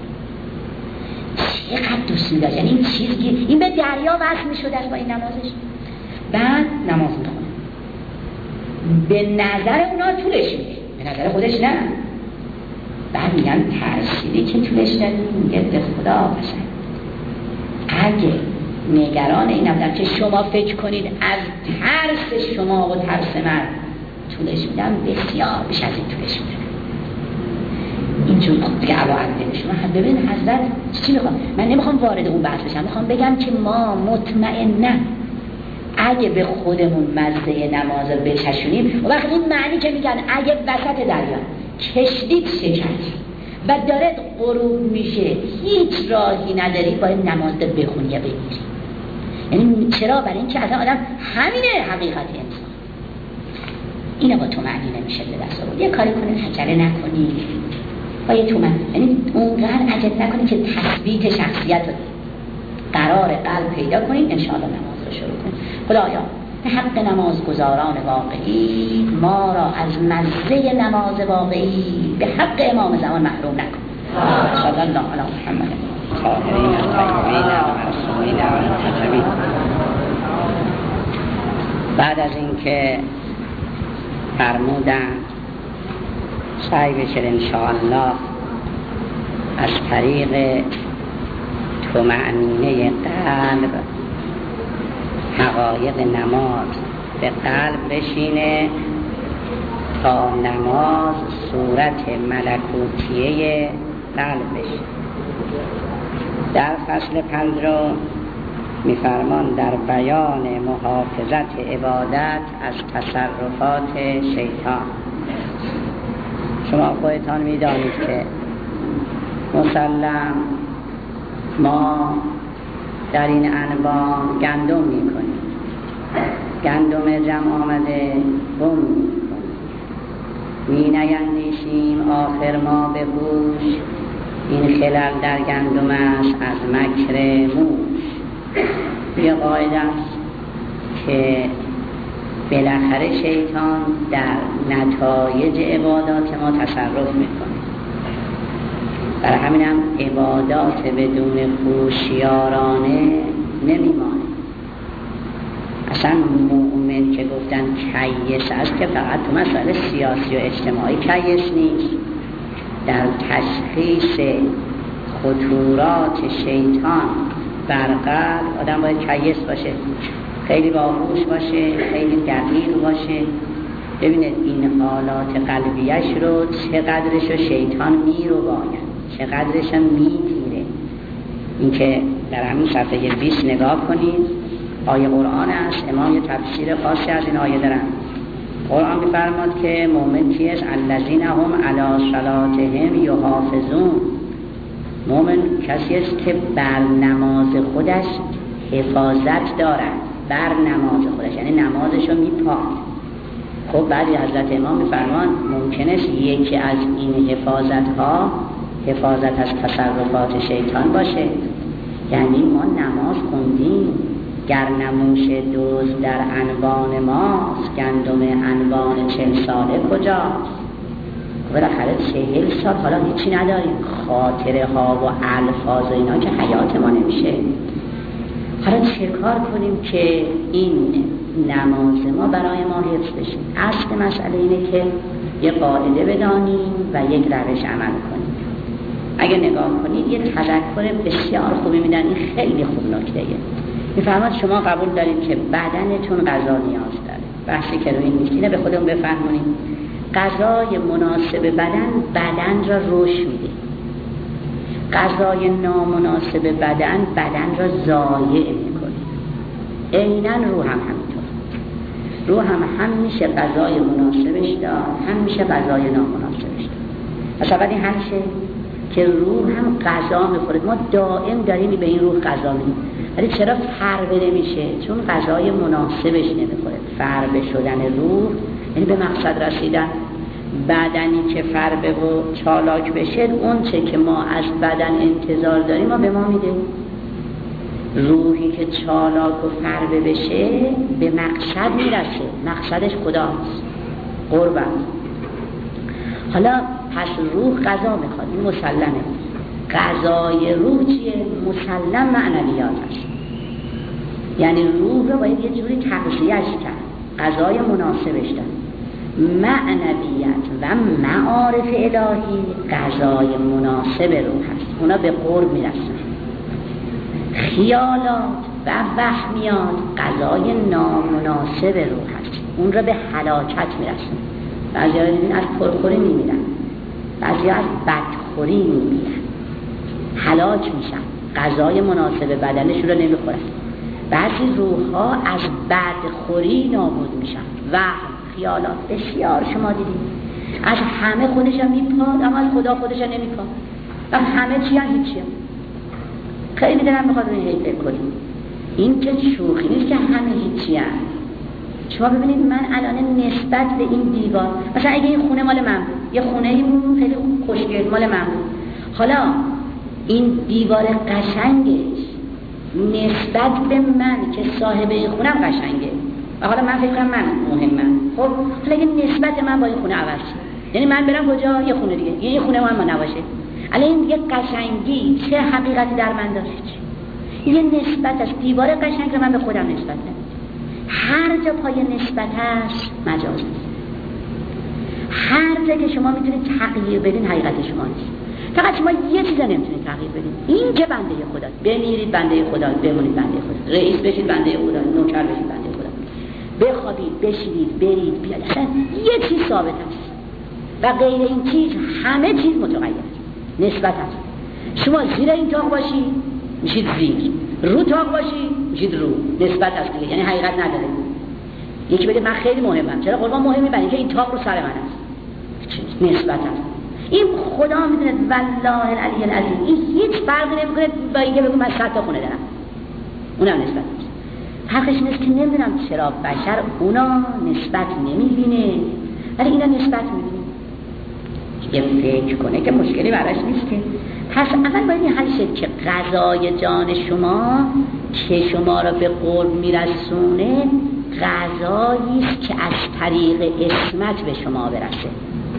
چقدر دوست داشت، یعنی این چیزی این به دریا وصل میشد با این نمازش. بعد نماز میخونه، به نظر اونا طولش میده، به نظر خودش نه. بعد میگن ترشیدی که طولش دادی، میگه به خدا باشن اگه نگران این بودم که شما فکر کنید از ترس شما و ترس من طولش میدم، بسیار بیش از این طولش میدم. اینجور دیگه عواقب نمیشه. من ببین حضرت چی میخوام، من نمیخوام وارد اون بحث بشم، میخوام بگم که ما مطمئنن اگه به خودمون مزه نماز رو بچشونیم، و وقتی این معنی که میگن اگه وسط دریا کشتید شکست و داره غروب میشه هیچ راهی نداری باید نماز رو بخونی یا بگیری. یعنی چرا؟ برای اینکه اصلا آدم همینه حقیقت انسان. اینه با تو معنی نمیشه به دست آورد. یه کاری کنید عجله نکنید با یه تومن، یعنی اونقدر عجله نکنید که تثبیت شخصیت رو قرار قلب پیدا کنید، انشاءالله نماز رو شروع کنید. خدایا به حق نمازگزاران واقعی ما را از مزه نماز واقعی به حق امام زمان محروم نکن. صلی الله علی محمد طاهرین الطیبین المعصومین المنتجبین. بعد از اینکه فرمودن سعی بشه انشاءالله از طریق طمأنینه قلب حقایق نماز به قلب بشینه تا نماز صورت ملکوتیه قلب بشه. در فصل 5 میفرمان در بیان محافظت عبادت از تصرفات شیطان. شما خودتان میدانید که مسلم ما در این انواع گندم میکنیم، گندم جمع آمده گم میکنیم، می نیندیشیم آخر ما به هوش این خلل در گندم است از مکر موش. یه قاعده است که بالاخره شیطان در نتایج عبادات ما تصرف میکنه. برای همین هم عبادات بدون هوشیارانه نمیمانه. اصلا مؤمن که گفتن کیس است که فقط تو مسائل سیاسی و اجتماعی کیس نیست، در تشخیص خطورات شیطان بر قلب آدم باید کیس باشه، خیلی باهوش باشه، خیلی دقیق باشه. ببینید این حالات قلبیش رو چقدرش رو شیطان میروباید، چقدرش هم میگیره. این که در همین صفحه 20 نگاه کنید، آیه قرآن است. امام یه تفسیر خاصی از این آیه دارن. قرآن می‌فرماد که مؤمن کیست؟ الذین هم علی صلاتهم یحافظون. مؤمن کسی است که بر نماز خودش حفاظت دارد، بر نماز خودش، یعنی نمازش رو میپاید. خب بعدی حضرت امام می‌فرمان ممکنه یکی از این حفاظت‌ها حفاظت از تصرفات شیطان باشه. یعنی ما نماز خوندیم، گر نموش دوز در انبان ماست، گندم انبان 40 ساله کجاست؟ بالاخره 40 سال حالا هیچی نداریم، خاطره ها و الفاظ اینا که حیات ما نمیشه. حالا چه کار کنیم که این نماز ما برای ما حفظ بشه؟ اصل مسئله اینه که یه قاعده بدانیم و یک روش عمل کنیم. اگه نگاه کنید یه تذکر بسیار خوبی میدن، این خیلی خوب نکته‌ایه. میفرماد شما قبول دارید که بدنتون غذا نیاز داره، بحثی که روی این نیست، اینه به خودمون بفهمونیم. غذای مناسب بدن را رشد میده، غذای نامناسب بدن را ضایع میکنه. عیناً روح هم همینطور، روح هم میشه غذای مناسبش داد، هم میشه غذای نامناسبش داد. مثلا این هر چه که روح هم غذا میخوره، ما دائم داریم به این روح غذا میدیم، ولی چرا فربه نمیشه؟ چون غذای مناسبش نمیخوره. فربه شدن روح یعنی به مقصد رسیدن. بدنی که فربه و چالاک بشه، اون چه که ما از بدن انتظار داریم ما به ما میده. روحی که چالاک و فربه بشه به مقصد میرسه، مقصدش خداست، قربت. حالا پس روح غذا میخواد، این مسلمه. غذای روح چیه؟ مسلم معنویات هست. یعنی روح رو باید یه جوری تغذیه‌اش کرد، غذای مناسبش داد. معنویت و معارف الهی غذای مناسب روح هست، اونا به قرب میرسن. خیالات و وهمیات غذای نامناسب روح هست، اون رو به هلاکت میرسن. بعضی ها از پرخوری میمیرن، بعضی ها از بدخوری میمیرن، هلاک میشن، غذای مناسب بدنشون رو نمیخورن. بعضی روح ها از بدخوری نابود میشن. وهم، خیالات بسیار شما دیدید، از همه خودش هم میپاد، اما از خدا خودش هم نمیپاد و همه چی هم هیچی هم. خیلی دلم میخواد روی فکر کنیم. این که شوخی نیست که همه هیچی هم. شما ببینید من الان نسبت به این دیوار، مثلا اگه این خونه مال من بود، یه خونه خیلی خوشگل مال من بود، حالا این دیوار قشنگش نسبت به من که صاحب این خونم قشنگه و حالا من فکر کنم من مهمم. خب حالا اگه نسبت من با این خونه عوض شد، یعنی من برم کجا؟ یه خونه دیگه، یه خونه ما نباشه، الان این دیگه قشنگی چه حقیقتی در من داشت؟ یه نسبت است. دیوار قشنگ رو من به خودم نسبت نمیدم. هر جا پای نسبت هست مجاز است. هر جا که شما میتونید تغییر بدین حقیقت شما نیست. فقط شما یه چیز نمیتونید تغییر بدین، این که بنده خدا. بمیرید بنده خدا، بمونید بنده خدا، رئیس بشید بنده خدا، نوکر بشید بنده خدا، بخوابید، بشینید، برید، بیاد، اصلا یه چیز ثابت است و غیر این چیز همه چیز متغیر است. نسبت است. شما زیر این تاق باشید میشید زیر، رو تاق باشید میشید رو. نسبت است دیگه، یعنی حقیقت نداره. یکی بگه من خیلی مهمم، چرا قربان مهمی؟ برای اینکه این تاق رو سر من است. نسبت است. این خدا میدونه والله العلی العظیم این هیچ فرقی نمیکنه با اینکه بگم من 100 تا خونه دارم، اونم نسبت است. فرقش نیست که نمیدونم چرا بشر اونا نسبت نمیبینه ولی اینا نسبت میبینه. یه فکر کنه که مشکلی براش نیست که. پس اول باید این حل شد که غذای جان شما که شما را به قرب میرسونه غذایی است که از طریق اسمت به شما برسه.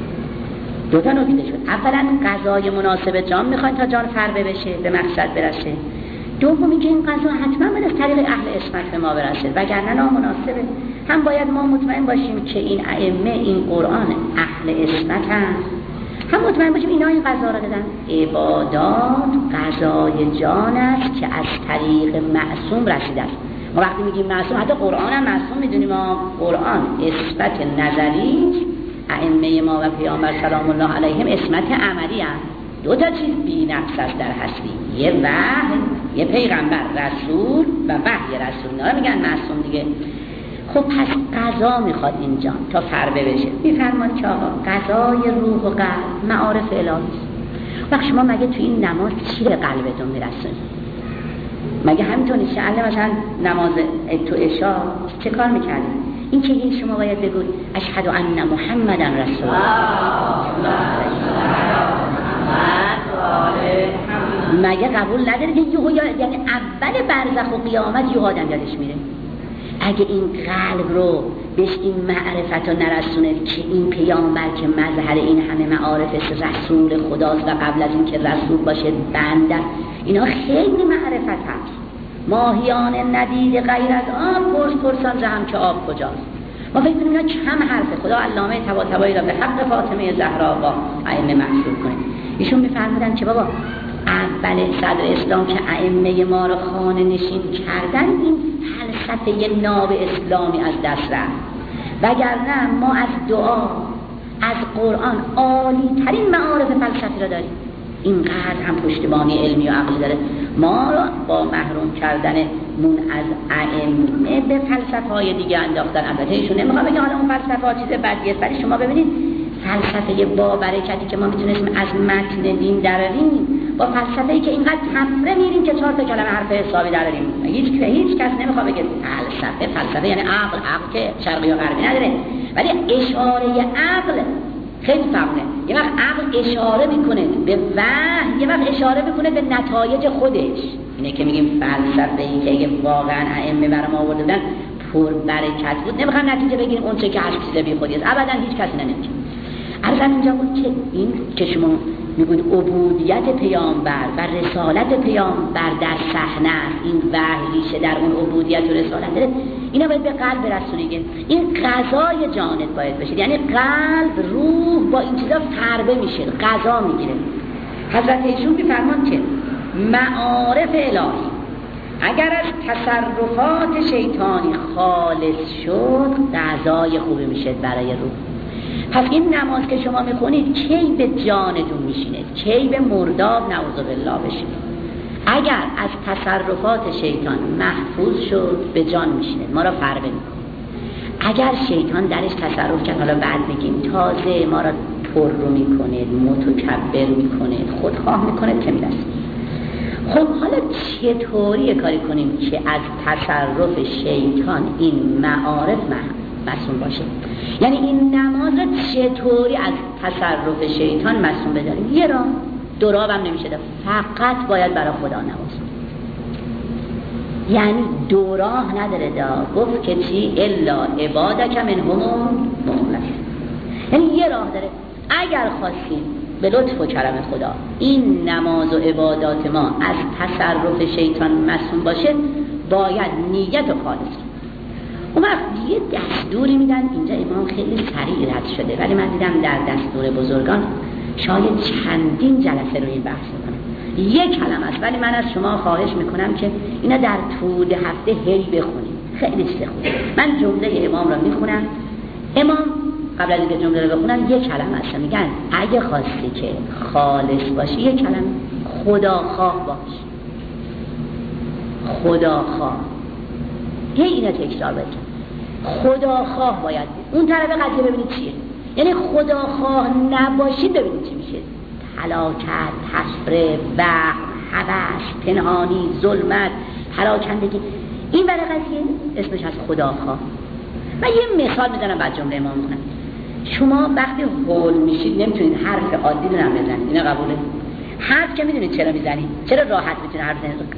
دو تا نکته شد. اولا غذای مناسب جان میخواین تا جان فربه بشه، به مقصد برسه. دومی که این غذا حتما باید از طریق اهل اسمت به ما برسه، وگرنه نامناسبه. هم باید ما مطمئن باشیم که این ائمه این قرآن اهل اسمت هست، هم مطمئن باشیم اینا این غذا را دادن. عبادات غذای جان است که از طریق معصوم رسیده است. ما وقتی میگیم معصوم، حتی قرآن هم معصوم میدونیم. ما قرآن اسمت نظری، ائمه ما و پیامبر سلام الله علیهم اسمت عملی هست. دو تا چیز بی نقص است در هستی، یه وحی، یه پیغمبر رسول و وحی رسول. اینا میگن معصوم دیگه. خب پس غذا میخواد این جان تا فربه بشه. میفرمان که آقا غذای روح و قلب معارف الهی است. وقت شما مگه تو این نماز چی به قلبتون میرسونید؟ مگه همینطور نیست که مثلا نماز تو عشا چه کار میکردید؟ این که شما باید بگوید اشهد ان محمدا رسول الله. مگه قبول نداره که یعنی اول برزخ و قیامت یه آدم یادش میره؟ اگه این قلب رو بهش این معرفت رو نرسونه که این پیامبر که مظهر این همه معارف رسول خداست و قبل از این که رسول باشه بنده، اینا خیلی معرفت هست. ماهیان ندید غیر از آب پرسان زهم که آب کجاست. ما فکر می‌کنیم اینا کم حرفه. خدا علامه طباطبایی را به حق فاطمه زهرا با ائمه محسوب کنه. ایشون می‌فرمودن که بابا اول صدر اسلام که ائمه ما رو خانه نشین کردن، این فلسفه ناب اسلامی از دست رفت. وگرنه ما از دعا، از قرآن عالی ترین معارف فلسفی را داریم. اینقدر هم پشتیبانی علمی و عقلی داره. ما را با محروم کردنمون از ائمه به فلسفه‌های دیگه انداختن. البته ایشون نمیخواد بگه حالا اون فلسفه‌ها چیز بدیه، ولی شما ببینید فلسفه با برکتی که ما میتونیم از متن دین دراریم، با فلسفه‌ای که اینقدر تفره میریم که 4 تا کلمه حرف حسابی دراریم. هیچ کس نمیخواد بگه فلسفه یعنی عقل که شرقی و غربی نداره، ولی اشاره عقل خیلی فهمه. یه وقت عقل اشاره میکنه به وحی، یه وقت اشاره میکنه به نتایج خودش. اینه که میگیم فلسفه‌ای که اگه واقعا ائمه برام آورده بودن پر برکت بود، نمیخوام نتیجه بگیریم اون چه که هست چیز بی خودی است. ابدا هیچ کسی نمیگه. عرضم اینجا بود که این که شما میگوید عبودیت پیامبر و رسالت پیامبر در صحنه است، این وحی ریشه در اون عبودیت و رسالت داره، اینا باید به قلب رسونیگه. این غذای جانت باید بشه، یعنی قلب روح با این چیزا فربه میشه، غذا میگیره. حضرت ایشون میفرمان که معارف الهی اگر از تصرفات شیطانی خالص شد غذای خوبی میشه برای روح. پس این نماز که شما میخونید کی به جانتون میشینه، کی به مرداب نعوذ بالله بشینه. اگر از تصرفات شیطان محفوظ شد به جان میشینه، ما را فربه میکنه. اگر شیطان درش تصرف کرد، حالا بعد میگیم تازه ما را پر رو میکنه، متکبر میکنه، خودخواه میکنه که میرسه. خب حالا چطوری کاری کنیم که از تصرف شیطان این معارف مسئول باشه؟ یعنی این نماز رو چطوری از تصرف شیطان مسئول بداریم؟ یه راه، دو راه هم نمیشه داد، فقط باید برای خدا نماز. یعنی دو راه نداره دا، گفت که چی؟ الا عبادک منهم المخلصین. یعنی یه راه داره، اگر خواستیم به لطف و کرم خدا این نماز و عبادات ما از تصرف شیطان مسئول باشه، باید نیت و خالص. اون وقت یه دستوری میدن، اینجا امام خیلی سریع رد شده، ولی من دیدم در دستور بزرگان شاید چندین جلسه روی این بحث میکنم. یک کلمه است، ولی من از شما خواهش میکنم که اینا در طول هفته هی بخونید، خیلی چیز خوبه. من جمله امام را میخونم. امام قبل از اینکه جمله رو بخونم یک کلمه است، میگن اگه خواستی که خالص باشی یک کلمه خداخواه باش. خداخواه، هی اینا تکرار بکن. خداخواه باید. اون طرف قضیه ببینید چیه، یعنی خداخواه نباشید ببینید چی میشه. هلاکت، تفره، وهم، هوس، پنهانی، ظلمت، پراکندگی. این برای قضیه اسمش از خداخواه. من یه مثال میزنم بعد جمله امام میکنم. شما وقتی هول میشید نمیتونید حرف عادی رو هم بزنید، اینا قبوله؟ حرف که میدونید چرا میزنید، چرا راحت میتونید حرف بزنید؟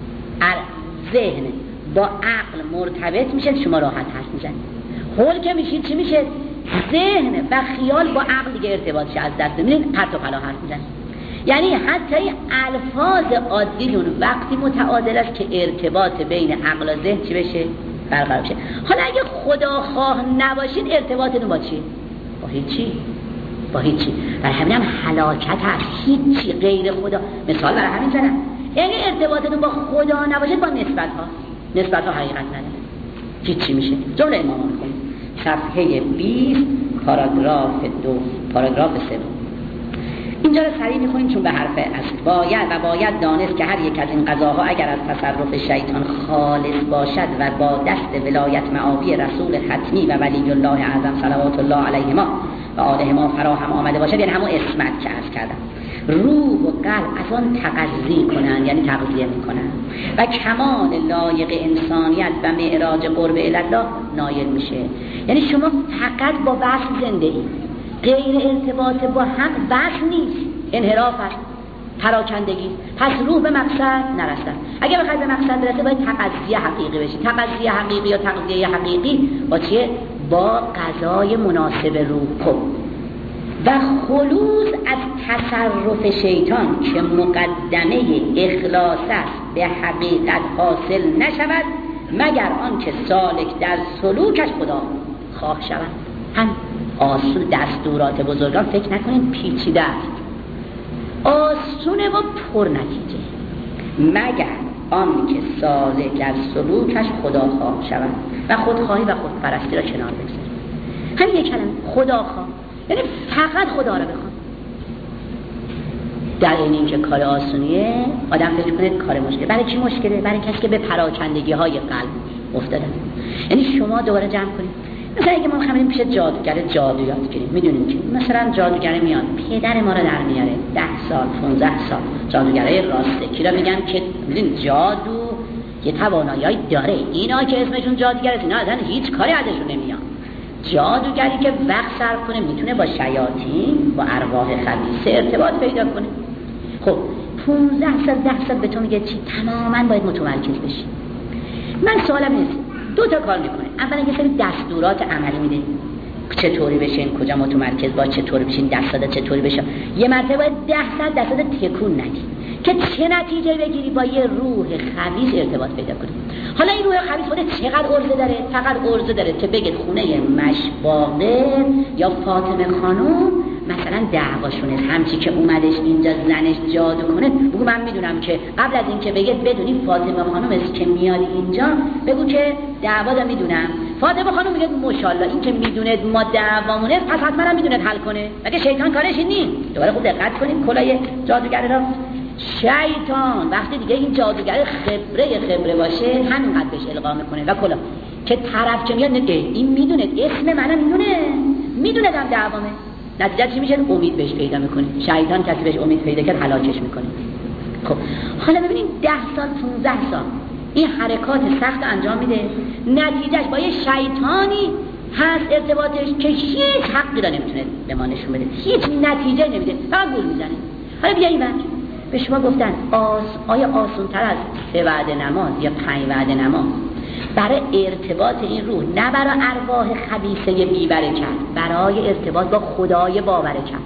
ذهن با عقل مرتبط میشه، شما راحت حرف میزنید. هول که میشید چی میشه؟ ذهن و خیال با عقل دیگه ارتباطش از دست میدید، پرت و پلا حرف میزنید. یعنی حتی الفاظ عادیتون وقتی متعادل است که ارتباط بین عقل و ذهن چی بشه؟ برقرار بشه. حالا اگه خداخواه نباشید ارتباطتون با چی؟ با هیچی. برای همین هم هلاکت هست، هیچی غیر خدا. مثال برای همین زنم، یعنی ارتباطتون با خدا نباشید با نسبت ها حقیقت نداره، هیچی میشه. جمله امام میکنیم صفحه 20 پاراگراف 3. اینجا رو سریع میکنیم چون به حرف اصل. باید دانست که هر یک از این قضاها اگر از تصرف شیطان خالص باشد و با دست ولایت معابی رسول ختمی و ولی الله اعظم صلوات الله علیهما و آلهما فراهم آمده باشد، یعنی همون اسمت که عرض کردم، روح و قلب از آن تغذیه کنند، یعنی تغذیه میکنند و کمال لایق انسانیت و معراج قرب الله نایل میشه. یعنی شما فقط با وصل زنده اید، غیر ارتباط با هم وصل نیست، انحراف است، پراکندگی. پس روح به مقصد نرسد. اگه بخواید به مقصد برسه باید تغذیه حقیقی بشید. تغذیه حقیقی یا تغذیه حقیقی با چیه؟ با غذای مناسب روح و خلوص از تصرف شیطان که مقدمه اخلاص است به حقیقت حاصل نشود مگر آن که سالک در سلوکش خواه شوند. هم آسون دستورات بزرگان فکر نکنید پیچیده است، آسونه و پر نتیجه، مگر آن که صالح در سلوکش خداخواه شود و خودخواهی و خودپرستی را کنار بگذارد. همین یک کلمه خداخواه یعنی فقط خدا را بخواد. در این که کار آسونیه آدم فکر کنه کار مشکل. برای چی مشکله؟ برای کسی که به پراکندگی های قلب افتادن. یعنی شما دوباره جمع کنید، مثلا اگه ما خواهیم پیش جادوگر جادو یاد گیریم، میدونیم که مثلا جادوگر میاد پدر ما رو در میاره 10 سال 15 سال، جادوگرای راستکی را میگن که میدونید جادو یه توانایی داره، اینا که اسمشون جادوگره اینا اصلا هیچ کاری ازشون نمیاد. جادوگری که وقت صرف کنه میتونه با شیاطین با ارواح خبیثه ارتباط پیدا کنه. خب 15 سال 10 سال به تو میگه چی؟ تماما باید متمرکز بشی. من سوالم نیست، 2 تا کار میکنه. اولا یه سری دستورات عملی میده چطوری بشین، کجا متمرکز با، چطوری بشین، درصد چطوری بشه. یه مرتبه باید 10% تکون ندی که چه نتیجه بگیری، با یه روح خبیث ارتباط پیدا کنی. حالا این روح خبیث خودت چقدر عرضه داره؟ فقط عرضه داره که بگید خونه مشباغه یا فاطمه خانم مثلا دعواشونه، همچی که اومدش اینجا زنش جادو کنه، بگو من میدونم که قبل از این که بگید بدونی فاطمه خانم است که میاد اینجا، بگو که دعوا رو میدونم. فاطمه خانم میگه ماشاءالله این که میدونه ما دعوامونه پس حتما هم میدونه حل کنه، مگه شیطان کارش این نیست؟ دوباره خوب دقت کنیم کلای جادوگر را. شیطان وقتی دیگه این جادوگر خبره باشه همینقدر بهش القا میکنه و کلا که طرف که میاد نگه این میدونه اسم منم میدونه دم دعوامه، نتیجه چی میشه؟ امید بهش پیدا میکنه. شیطان کسی بهش امید پیدا کرد هلاکش میکنه. خب حالا ببینید 10 سال 15 سال این حرکات سخت انجام میده، نتیجهش با یه شیطانی هست ارتباطش که هیچ حقی را نمیتونه به ما نشون بده، هیچ نتیجه نمیده، فقط گول میزنه. حالا بیا این وقت به شما گفتن آیا آسان تر از 3 وعده نماز یا 5 وعده نماز برای ارتباط این روح، نه برای ارواح خبیثه بی برکت، برای ارتباط با خدای با برکت؟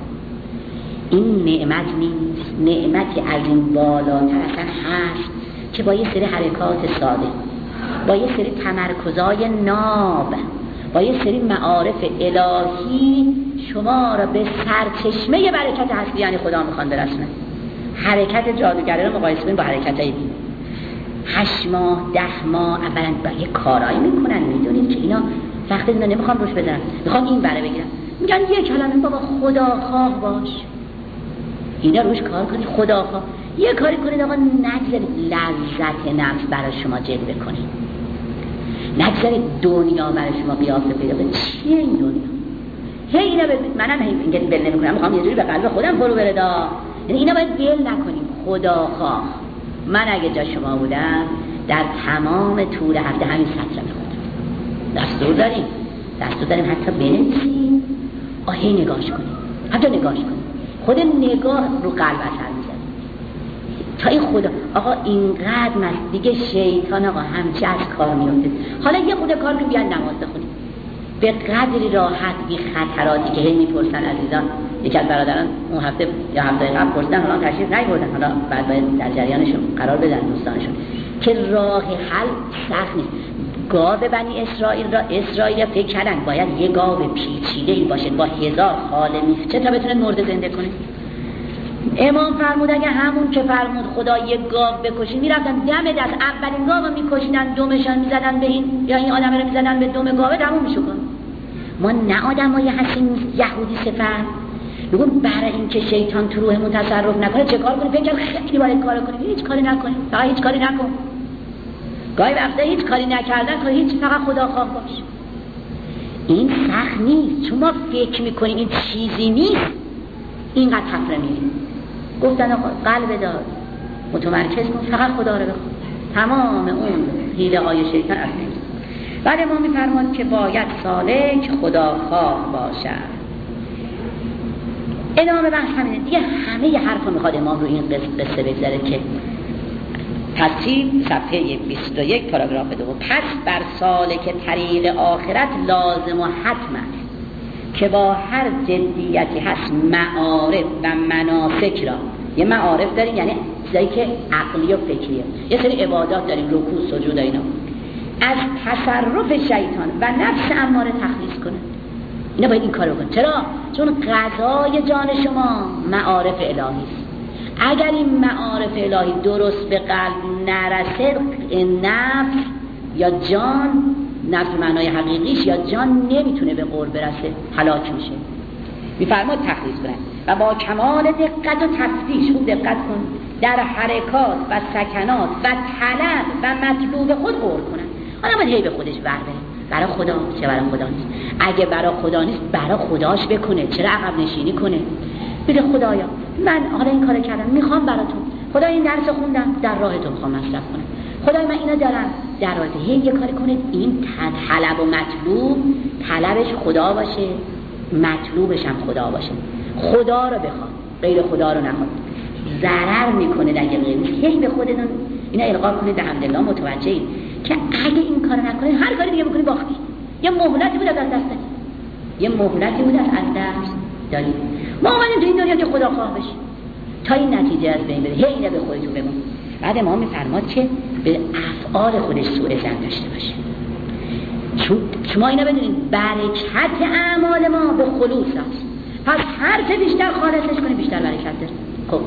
این نعمت نیست، نعمتی از این بالاتر اصلا هست که با یه سری حرکات ساده، با یه سری تمرکزای ناب، با یه سری معارف الهی شما را به سرچشمه برکت هستی یعنی خدا میخوان برسونه. حرکت جادوگره رو مقایسه کنید با حرکتای دین. 8 ماه 10 ماه اولا با یه کارایی میکنن، میدونید که اینا وقتی اینا نمیخوام روش بزنن، میخوام این بره بگیرن، میگن یه کلمه بابا خداخواه باش، اینا روش کار کنید. خداخواه یه کاری کنید آقا، نگذارید لذت نفس برای شما جلوه کنید، نگذارید دنیا برای شما قیافه پیدا کنه. چیه این دنیا؟ هی اینا منم اینکه بل نمیکنم، میخوام یه جوری به قلب خودم فرو بره دا، یعنی اینا باید بل نکنیم. خداخواه من اگه جا شما بودم در تمام طول هفته همین سطر میخوندم. دستور داریم حتی بنویسیم، هی نگاش کنیم، حتی نگاش کنیم، خود نگاه رو قلب اثر میزنه تا این خدا آقا اینقدر مست دیگه شیطان آقا همچی از کار میفته. حالا یه خود کار که بیان نماز بخونیم به قدری راحت بی خطراتی که هی میپرسن عزیزان. یکی از برادران اون هفته یا هفته قبل پرسیدن، حالا تشریف نیاوردن، حالا بعد باید در جریانشون قرار بدن دوستانشون که راه حل سخت نیست. گاو بنی اسرائیل فکر کردن باید یه گاو پیچیده‌ای باشه با 1000 خاله میفته تا بتونه مرده زنده کنه. امام فرمود اگه همون که فرمود خدا یه گاو بکشین، میرفتن دم دست اولین گاو رو میکشیدن، دمشان میزدن به این یا این آدم رو میزدن به دم گاو، تموم میشد. ما نه آدمای هستیم یهودی صفر. بگو برای این که شیطان تو روحمون تصرف نکنه چه کار کنیم؟ فکر خیلی باید کار کنیم، هیچ کاری نکنیم، فقط هیچ کاری نکن. گاهی وقتا هیچ کاری نکردن که هیچ، فقط خداخواه باش. این سخت نیست، چون ما فکر میکنیم این چیزی نیست اینقدر تفره میریم. گفتن آقا قلب دار متمرکز کن، فقط خدا رو بخون، تمام اون حیله های شیطان از بین. بعد ما میفرماد که باید سالک خداخواه باشد. ادامه بحث همینه دیگه، همه ی حرفا میخواد امام رو این قصه بگذاره که ترتیب صفحه 21 پاراگراف 2. پس بر سالک طریق آخرت لازم و حتم است که با هر جدیتی هست معارف و مناسک را، یه معارف داریم یعنی چیزایی که عقلی و فکریه، یه سری عبادات داریم رکوع سجود اینا، از تصرف شیطان و نفس اماره تخلیص کنه. اینا باید این کارو کنه. چرا؟ چون غذای جان شما معارف الهی است. اگر این معارف الهی درست به قلب نرسه، نفس یا جان، نفس معنای حقیقیش یا جان نمیتونه به قرب برسه، هلاک میشه. میفرماد تخلیص کنن و با کمال دقت و تفتیش، خوب دقت کن، در حرکات و سکنات و طلب و مطلوب خود قرب کنن. حالا باید هی به خودش برداره، برای خدا چه برای خدا نیست. اگه برای خدا نیست برای خداش بکنه. چرا عقب نشینی کنه؟ بگه خدایا من حالا این کارو کردم، میخوام برای تو. خدا این درس خوندم، در راه تو میخوام مصرف کنم. خدای من اینو دارم، در راه تو. هی یه کاری کنه این طلب و مطلوب، طلبش خدا باشه، مطلوبش هم خدا باشه. خدا رو بخواد، غیر خدا رو نخواد. ضرر میکنه در غیرش. هی به خودتون اینا القا کنید. الحمدلله متوجهید که اگه این کارو نکنید هر کاری دیگه بکنید باختی. یه مهلتی بود از دست دادید. یه مهلتی بود از دست دادید. ما اومدیم تو این دنیا که خدا خواه بشیم تا این نتیجه از بین بره. هی اینا به خودتون بگو. بعد ما میفرماد که به افعال خودش سوء ظن داشته باشه. چون شما اینا بدونید برکت اعمال ما به خلوص است. پس هر چه بیشتر خالصش کنیم بیشتر برکت داره. خب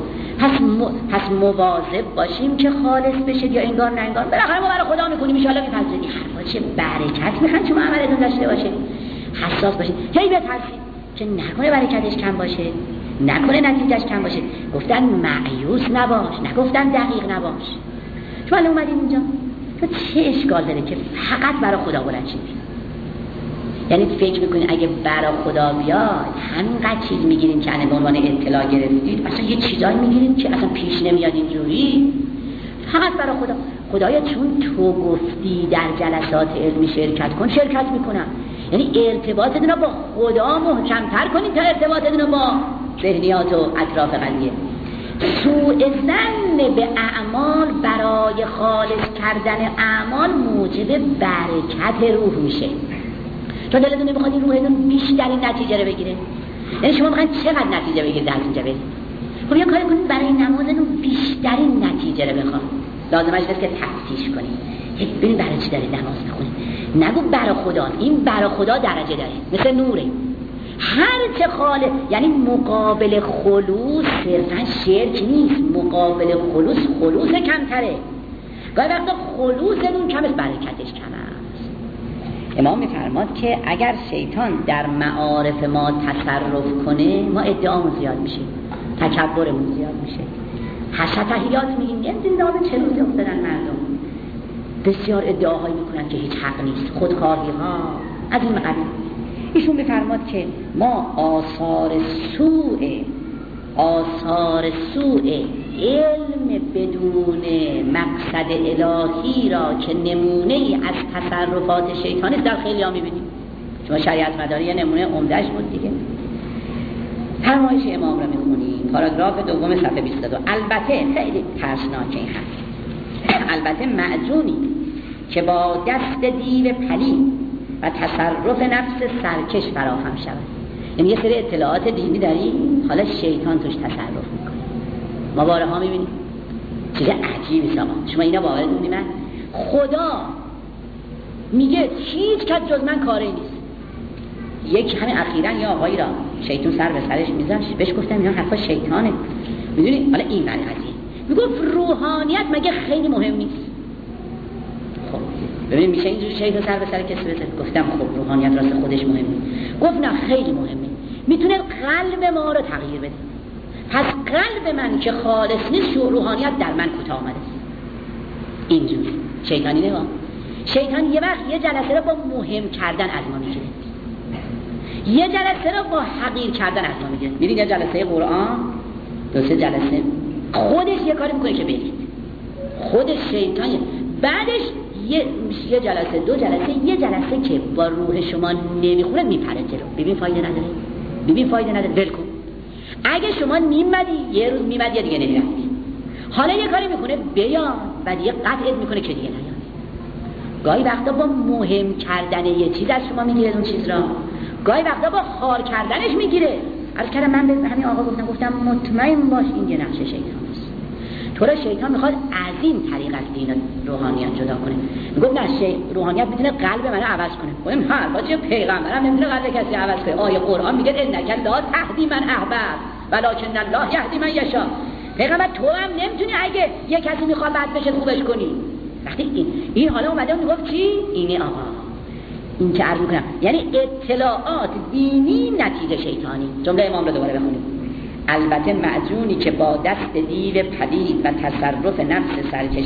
پس مواظب باشیم که خالص بشه یا انگار نه انگار. بالاخره ما برای خدا میکنیم ان شاء الله میپذیریم. حرفا چه برکت میخواد شما عملتون داشته باشه. حساس باشید. هی بترسید که نکنه برکتش کم باشه، نکنه نتیجهش کم باشه. گفتن مایوس نباش، نگفتن دقیق نباش. شما الان اومدید اینجا تو چه اشکال داره که فقط برای خدا بلند شید؟ یعنی فکر میکنید اگه برای خدا بیاد همینقدر چیز میگیریم که الان به عنوان اطلاع گرفتید، اصلا یه چیزایی میگیریم که اصلا پیش نمیاد اینجوری. فقط برای خدا. خدایا چون تو گفتی در جلسات علمی شرکت کن، شرکت میکنم. یعنی ارتباطتون رو با خدا محکم‌تر کنید تا ارتباطتون رو با ذهنیات و اطراف قضیه. سوء ظن به اعمال برای خالص کردن اعمال موجب برکت روح میشه. چون دلتون نمیخواد این روحتون بیشترین نتیجه رو بگیره. یعنی شما میخواید چقدر نتیجه بگیرید در اینجا برید. خب یه کاری کنید برای نمازتون بیشترین نتیجه رو بخواد. لازمش هست که تفتیش کنید. ببین برای چی دارید نماز میخونید. نگو برای خدا. این برای خدا درجه داره، مثل نوره. هر چه خالص، یعنی مقابل خلوص صرفا شرک نیست. مقابل خلوص کمتره. گاهی وقتا خلوصتون کم است، برکتش کم است. امام میفرماد که اگر شیطان در معارف ما تصرف کنه، ما ادعامون زیاد میشه، تکبرمون زیاد میشه. حشتهیات میگیم یه زندان 40 روزه افتادن مردم. بسیار ادعاهایی میکنن که هیچ حق نیست، خودخواهی ها از این قبیل. ایشون میفرماد که ما آثار سوء علم بدون مقصد الهی را که نمونه ای از تصرفات شیطانی در خیلی ها میبینیم. شما شریعت مداری یه نمونه عمدهش بود دیگه. فرمایش امام را میخونیم، پاراگراف دوم صفحه 22. البته خیلی ترسناکه این حرف. البته معجونی که با دست دیو پلید و تصرف نفس سرکش فراهم شود. یعنی یه سری اطلاعات دینی داریم، حالا شیطان توش تصرف میکنه. ما بارها میبینیم چیز عجیبی آقا. شما اینا باورتون نمیاد؟ خدا میگه هیچ کس جز من کاری نیست. یکی همین اخیراً یا آقایی را شیطان سر به سرش میذاشت، بهش گفتم اینا حرفا شیطانه. میدونی حالا این معنی قضیه میگفت روحانیت مگه خیلی مهم نیست؟ خب ببین میشه اینجوری شیطان سر به سر کسی بزنه؟ گفتم خب روحانیت راست خودش مهمه. گفت نه خیلی مهمه، میتونه قلب ما رو تغییر بده. پس قلب من که خالص نیست، روحانیت در من کوتاه آمده. اینجوری شیطانی نه. شیطان یه وقت یه جلسه رو با مهم کردن از ما میگیره، یه جلسه رو با حقیر کردن از ما میگیره. میرید یه جلسه قرآن، دو سه جلسه خودش یه کاری میکنه که برید. خودش شیطانه. بعدش یه جلسه، دو جلسه، یه جلسه که با روح شما نمیخوره میپره جلو. ببین فایده نداره. ببین فایده نداره، ول کن. اگه شما نیمدی یه روز میمد یا دیگه نمیاد. حالا یه کاری میکنه بیاد و دیگه قطعت میکنه که دیگه نیاد. گاهی وقتا با مهم کردن یه چیز از شما میگیره اون چیز را، گاهی وقتا با خار کردنش میگیره. عرض کردم من به همین آقا گفتم مطمئن باش این یه نقش شیطان است. تو را شیطان میخواد از این طریق از دین روحانیت جدا کنه. میگفت نه، روحانیت میتونه قلب منو عوض کنه. گفتم حرفا چیه؟ پیغمبرم نمیتونه قلب کسی عوض کنه. آیه قرآن میگه انک لا تهدی من احببت ولکن الله یهدی من یشاء. پیغمبر تو هم نمیتونی اگه یه کسی میخواد بد بشه خوبش کنی. وقتی این حالا اومده میگفت چی؟ اینه آقا، این که عرض میکنم یعنی اطلاعات دینی نتیجه شیطانی. جمله امام رو دوباره بخونیم. البته معجونی که با دست دیو پدید و تصرف نفس سرکش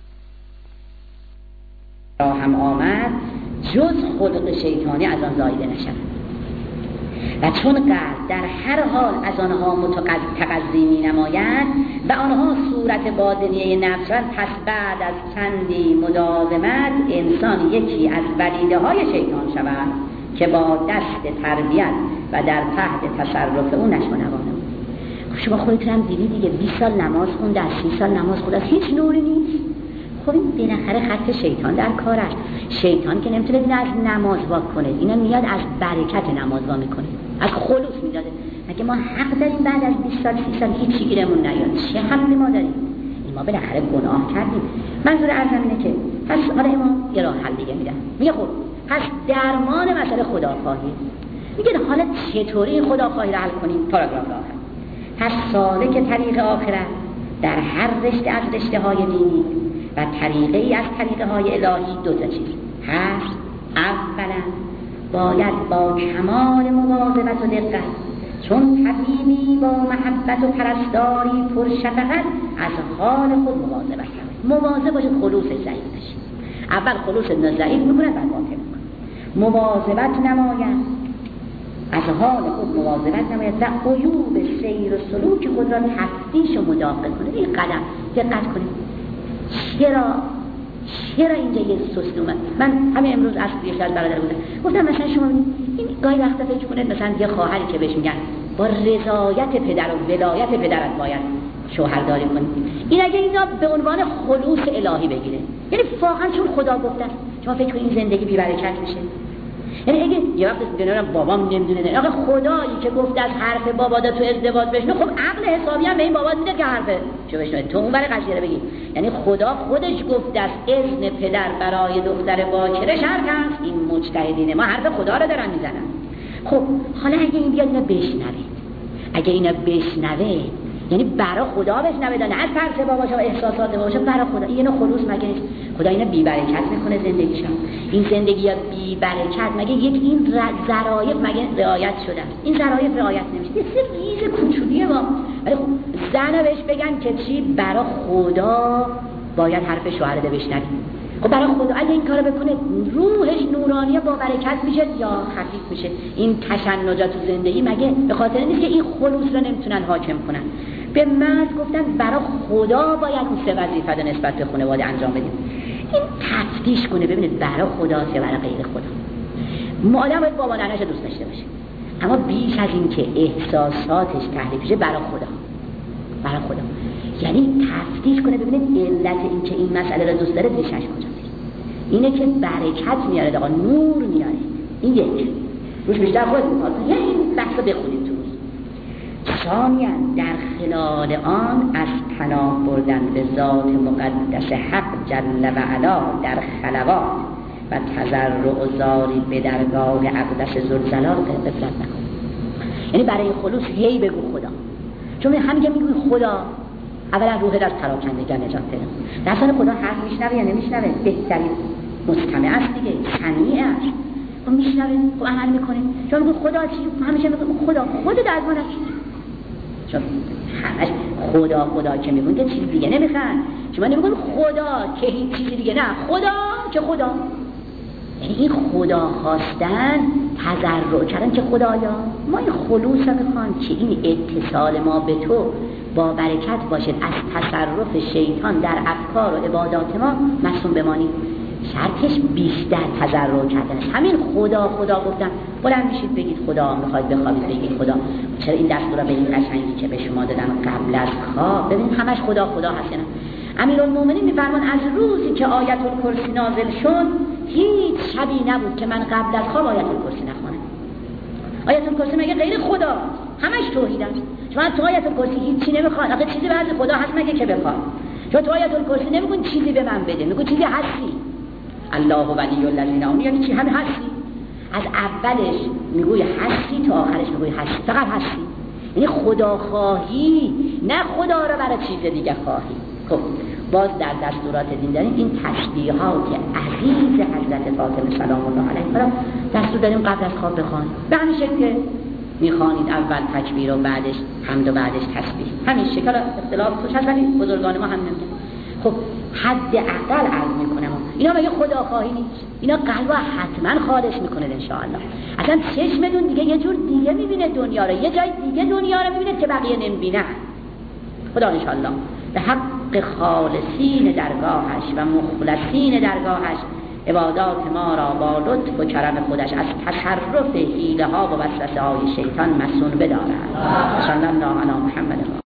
را هم آمد، جز خلق شیطانی از آن زایده نشد و چون قلب در هر حال از آنها تغذی می نماید و آنها صورت باطنیه نفس را، پس بعد از چندی مداومت انسان یکی از ولیده های شیطان شود که با دست تربیت و در تحت تصرف او نشو نوانه. شما خودتون هم دیدی دیگه، 20 سال نماز خونده، 30 سال نماز خونده، هیچ نوری نیست. خب این بالاخره خط شیطان در کار است. شیطان که نمیتونه این از نماز وا کنه، اینا میاد از برکت نماز وا میکنه، از خلوص میداده. مگه ما حق داریم بعد از 20 سال 30 سال هیچ گیرمون نیاد؟ چه حقی ما داریم؟ این ما بالاخره گناه کردیم. منظور عرضم اینه که پس حالا امام یه راه حل دیگه میدن. میگه خب پس درمان مسئله خداخواهی. میگه حالا چطوری خداخواهی رو حل کنیم؟ پاراگراف آخر. پس سالک طریق آخرت در هر رشته از رشته های دینی و طریقه ای از طریقه های الهی دو تا چیز هست. اولا باید با کمال مواظبت و دقت، چون طبیبی با محبت و پرستاری پرشفقت از حال خود مواظبت کنه. مواظب باشه خلوص ضعیف بشه. اول خلوص ضعیف میکنه بعد باطل میکنه. مواظبت نماید، از حال خود مواظبت نماید و عیوب سیر و سلوک خود را تفتیش و مداقه کنه. این قدم دقت کنید. چرا اینجا یه سستی اومد؟ من همین امروز از یکی از برادر بودم، گفتم مثلا شما این گاهی وقتا فکر کنید مثلا یه خواهری که بهش میگن با رضایت پدر و ولایت پدرت باید شوهرداری کنید. این اگه اینا به عنوان خلوص الهی بگیره، یعنی واقعا چون خدا گفته شما فکر کنید این زندگی بی برکت میشه. یعنی اگه یه وقت دنیا بابام نمیدونه، آقا خدایی که گفت از حرف بابا تو ازدواج بشنو، خب عقل حسابی هم به این بابا میده که حرفه چه بشنو، تو اون برای قضیه رو بگی. یعنی خدا خودش گفت از اذن پدر برای دختر باکره شرط هست. این مجتهدین ما حرف خدا رو دارن میزنن. خب حالا اگه این بیاد اینا بشنوه، اگه اینا بشنوه یعنی برای خدا بشنوه، نه از طرف باباش و احساسات باباش، برای خدا. این خلوص مگه نیست؟ خدا اینا بی برکت میکنه زندگیشون. این زندگی بی برکت مگه یک این ظرایف مگه رعایت شده؟ این ظرایف رعایت نمیشه. یه ریز کوچولیه ما. ولی خب زنه بهش بگن که چی؟ برای خدا باید حرف شوهر رو بشنوی. خب برای خدا اگه این کارو بکنه روحش نورانیه با برکت میشه یا خفیف میشه؟ این تشنجات تو زندگی مگه به خاطر نیست که این خلوص رو نمیتونن حاکم کنن؟ به مرد گفتن برای خدا باید اون سه وظیفه رو نسبت به خانواده انجام بدیم. این تفتیش کنه ببینید برای خدا یا برای غیر خدا. آدم باید بابا ننه‌اش دوست داشته باشه، اما بیش از این که احساساتش تحریک بشه برای خدا. برای خدا یعنی تفتیش کنه ببینید علت این که این مسئله رو دوست داره ریشش کجاست. اینه که برکت میاره، آقا نور میاره. این یک روش بیشتر خود می‌خواد. یعنی این بحث رو بخونید تو. ثانیاً در خلال آن از پناه بردن به ذات مقدس حق جل و علا در خلوات و تضرع و زاری به درگاه اقدس ذوالجلال غفلت نکن. یعنی برای خلوص هی بگو خدا، چون همین که میگوی خدا اولا روحت از پراکندگی نجات پیدا می‌کنه. در اصل خدا حرف میشنوه یا نمیشنوه؟ بهترین مستمع است دیگه، سمیع است. خب میشنوه، خب عمل میکنه. چون میگه خدا چی؟ همیشه میگه خدا خودت از من است. چون همش خدا که میگن که چیز دیگه نمیخوان. شما نمیگن خدا که هیچ چیزی دیگه، نه خدا که خدا. یعنی این خدا خواستن، تضرع کردن که خدایا ما این خلوص رو میخوان که این اتصال ما به تو با برکت باشه، از تصرف شیطان در افکار و عبادات ما معصوم بمانیم. شرطش بیشتر تضرع کردنش. همین خدا گفتن بلند میشید بگید خدا، میخواید بخوابید بگید خدا. چرا این دستور رو به این قشنگی که به شما دادن قبل از خواب ببینید همش خدا هست. نه امیرالمومنین میفرمان از روزی که آیت الکرسی نازل شد هیچ شبی نبود که من قبل از خواب آیت الکرسی نخوانم. آیت الکرسی مگه غیر خداست؟ همش توحید است. شما تو آیت الکرسی هیچی نمیخواد، آخه چیزی به حضرت خدا هست مگه که بخواد؟ شما تو آیت الکرسی نمیگون چیزی به من بده، میگون چیزی هستی. الله ولی الذین آمنوا، یعنی چی؟ همین هستی. از اولش میگوی هستی تا آخرش میگوی هستی، فقط هستی. یعنی خدا خواهی، نه خدا رو برای چیز دیگه خواهی. خب باز در دستورات دین داریم این تسبیحات عزیز حضرت فاطمه سلام الله علیها دستور داریم قبل از خواب بخوانید. به همین شکل که میخوانید اول تکبیر و بعدش حمد و بعدش تسبیح، همین شکل اختلاف توش هست ولی بزرگان ما هم نمیگن. خب حد اقل عرض میکنم اینا مگه خدا خواهی نیست؟ اینا قلبا حتما خالص میکنه ان شاء الله. اصلا چشمتون دیگه یه جور دیگه میبینه دنیا رو، یه جای دیگه دنیا رو میبینه که بقیه نمیبینن. خدا ان شاء الله به حق خالصین درگاهش و مخلصین درگاهش عبادات ما را با لطف و کرم خودش از تصرف حیله ها و وسوسه های شیطان مسون بدارد. صلی الله علی محمد.